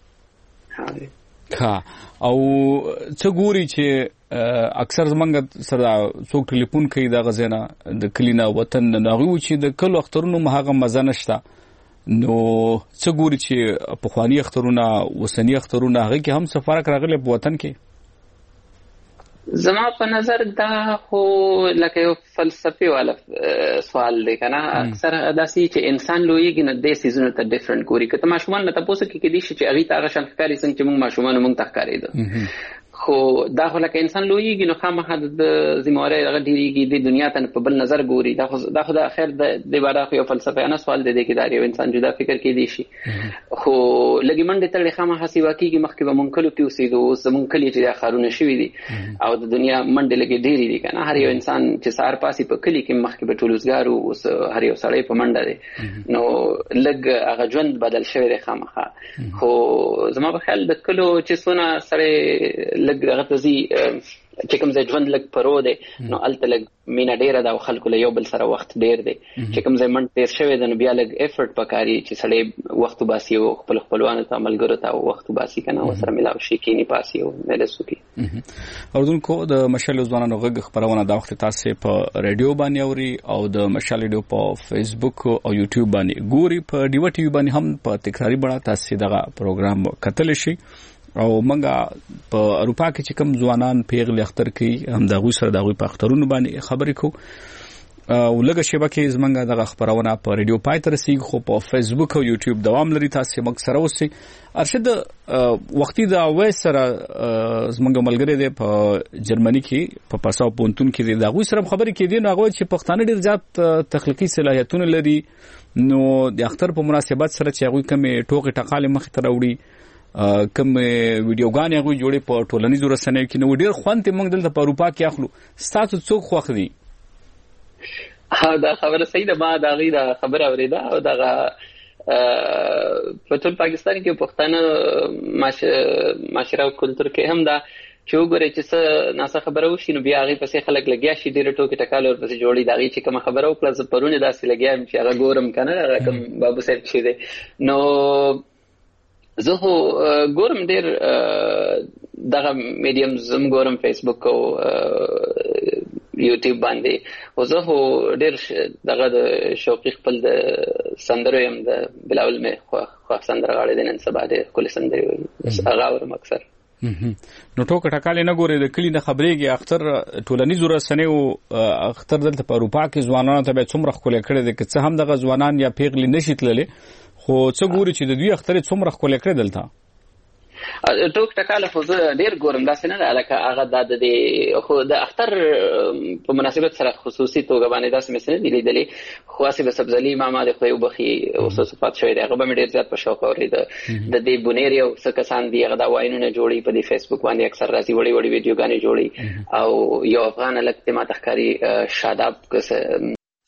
ها او څه ګوري چې اکثر زمونږ سره څوک ټلیفون کوي د غزنه د کلینا وطن نه غوي چې د کلو اخترونو مهاغه مزه نشته نو څه ګوري چې په خواني اخترونه وسنی اخترونه هغه کې هم څه فرق راغلی په وطن کې زما په نظر دا خو لکه یو فلسفي والا سوال دی کنه اکثر داسې چې انسان لویږي نه د سيزونو ته ډیفرنٹ ګوري کته ماشومان نه تاسو کې دي چې هغه تاغه شان ښکاری څنګه چې موږ ماشومان موږ تخکارېدو خو دا خو لکه انسان لویږي نو خامخا د ذمہواری هغه ډیریږي د دنیا ته په بل نظر ګوري دا خو د اخر د باره خو یو فلسفیانه سوال دی کې دا یو انسان جدا فکر کوي دي شي خو لګي منډه تل خامخا سی واقعي مخکې به مونږ کلو کې اوسېدو اوس مونږ کلی چې خارونه شوي دي او د دنیا منډه لګي ډیری دي کنه هر یو انسان چې سار پاسي په کلی کې مخکې به ټولوسګارو اوس هر یو سړی په منډه دی نو لګ هغه ژوند بدل شوی دی خامخا خو زما په خیال د کلو چې سونه سره لګ هغه ته زی چې کوم ځای ژوند لګ پرو دی نو الته لګ مینا ډیره دا خلکو له یو بل سره وخت ډیر دی چې کوم ځای منډ تیر شوی دی نو بیا لګ افورت پکاري چې سړی وخت باسي او خپل خپلوانو ته ملګرو ته وخت باسي کنه وسره ملاو شي کینی پاسي او ملسو کی اردوونکو د مشال ځوانانو غږ خبرونه دا وخت تاسو په رادیو باندې اوري او د مشال رادیو په فیسبوک او یوټیوب باندې ګوري په ډیو ټي وی باندې هم په تکراری بڼه تاسو دغه پروګرام کتل شي او منګه په اروپا کې چې کوم ځوانان پیغلي اختر کوي هم دغه سره دغه په اخترونو باندې خبرې کو او لږه شبکې زمنګ دغه خبرونه په رادیو پای تر سیګ خو په فیسبوک او یوټیوب دوام لري تاسو موږ سره اوسئ ارشد وختي دا وې سره زمنګ ملګری دی په جرمني کې په پاساو پونتون کې دغه سره خبرې کې دي نو هغه چې پښتانه ډیر زیات تخلیقي صلاحیتونه لري نو د اختر په مناسبت سره چې هغه کوم ټوکې ټقاله مخ ته راوړي کوم ویډیوګانې هغه جوړې په ټولنیزو رسنیو کې نو ډیر خوند موږ دلته په اروپا کې اخلو ستاسو څوک خوښ دي دا خبره صحیح ده ما دا غیره خبره اوریدا او دا په ټول پاکستان کې پښتانه معاشره او کلچر کې هم دا چې وګورئ چې څه ناسه خبره وشي نو بیا هغې پسې خلک لګیا شي ډېره ټوکې ټکاله ورپسې جوړي د هغې چې کومه خبره وکړه زه پرونې داسې لګیا یم چې هغه ګورم که نه هغه کوم بابو صاحب چې دی نو زه خو ګورم ډېر دغه میډیم زم ګورم فیسبوک او یوټیوب باندې خو زه خو ډېر دغه د شوقي خپل د سندرو یم د بلاول مې خوښ سندرغاړی دی نن سبا ډېر ښکلې سندرې وایي هغه اورم اکثر نو ټوکه ټکاله نه ګوري د کلی نه خبرېږي اختر ټولنیزو رسنیو اختر دلته په اروپا کې ځوانانو ته به څومره ښکلی کړی دی که څه هم دغه ځوانان یا پیغلې نشي تللی خو څه ګوري چې د دوی اختر څومره ښکلی کړی دلته ټوک ټکاله خو زه ډېر ګورم داسې نه ده لکه هغه خو د اختر په مناسبت سره خصوصي توګه باندې داسې مې څه نه دي لیدلي خو هسې د سبزلي ماما د خدای وبخي اوس صفات شوی دی هغه به مې ډېر زیات په شوق اورېده د دې بونیر یو څه کسان دي هغه دا واینونه جوړي په دې فیسبوک باندې اکثر راځي وړي وړي ویډیوګانې جوړي او یو افغان هلک دی ماته ښکاري شاداب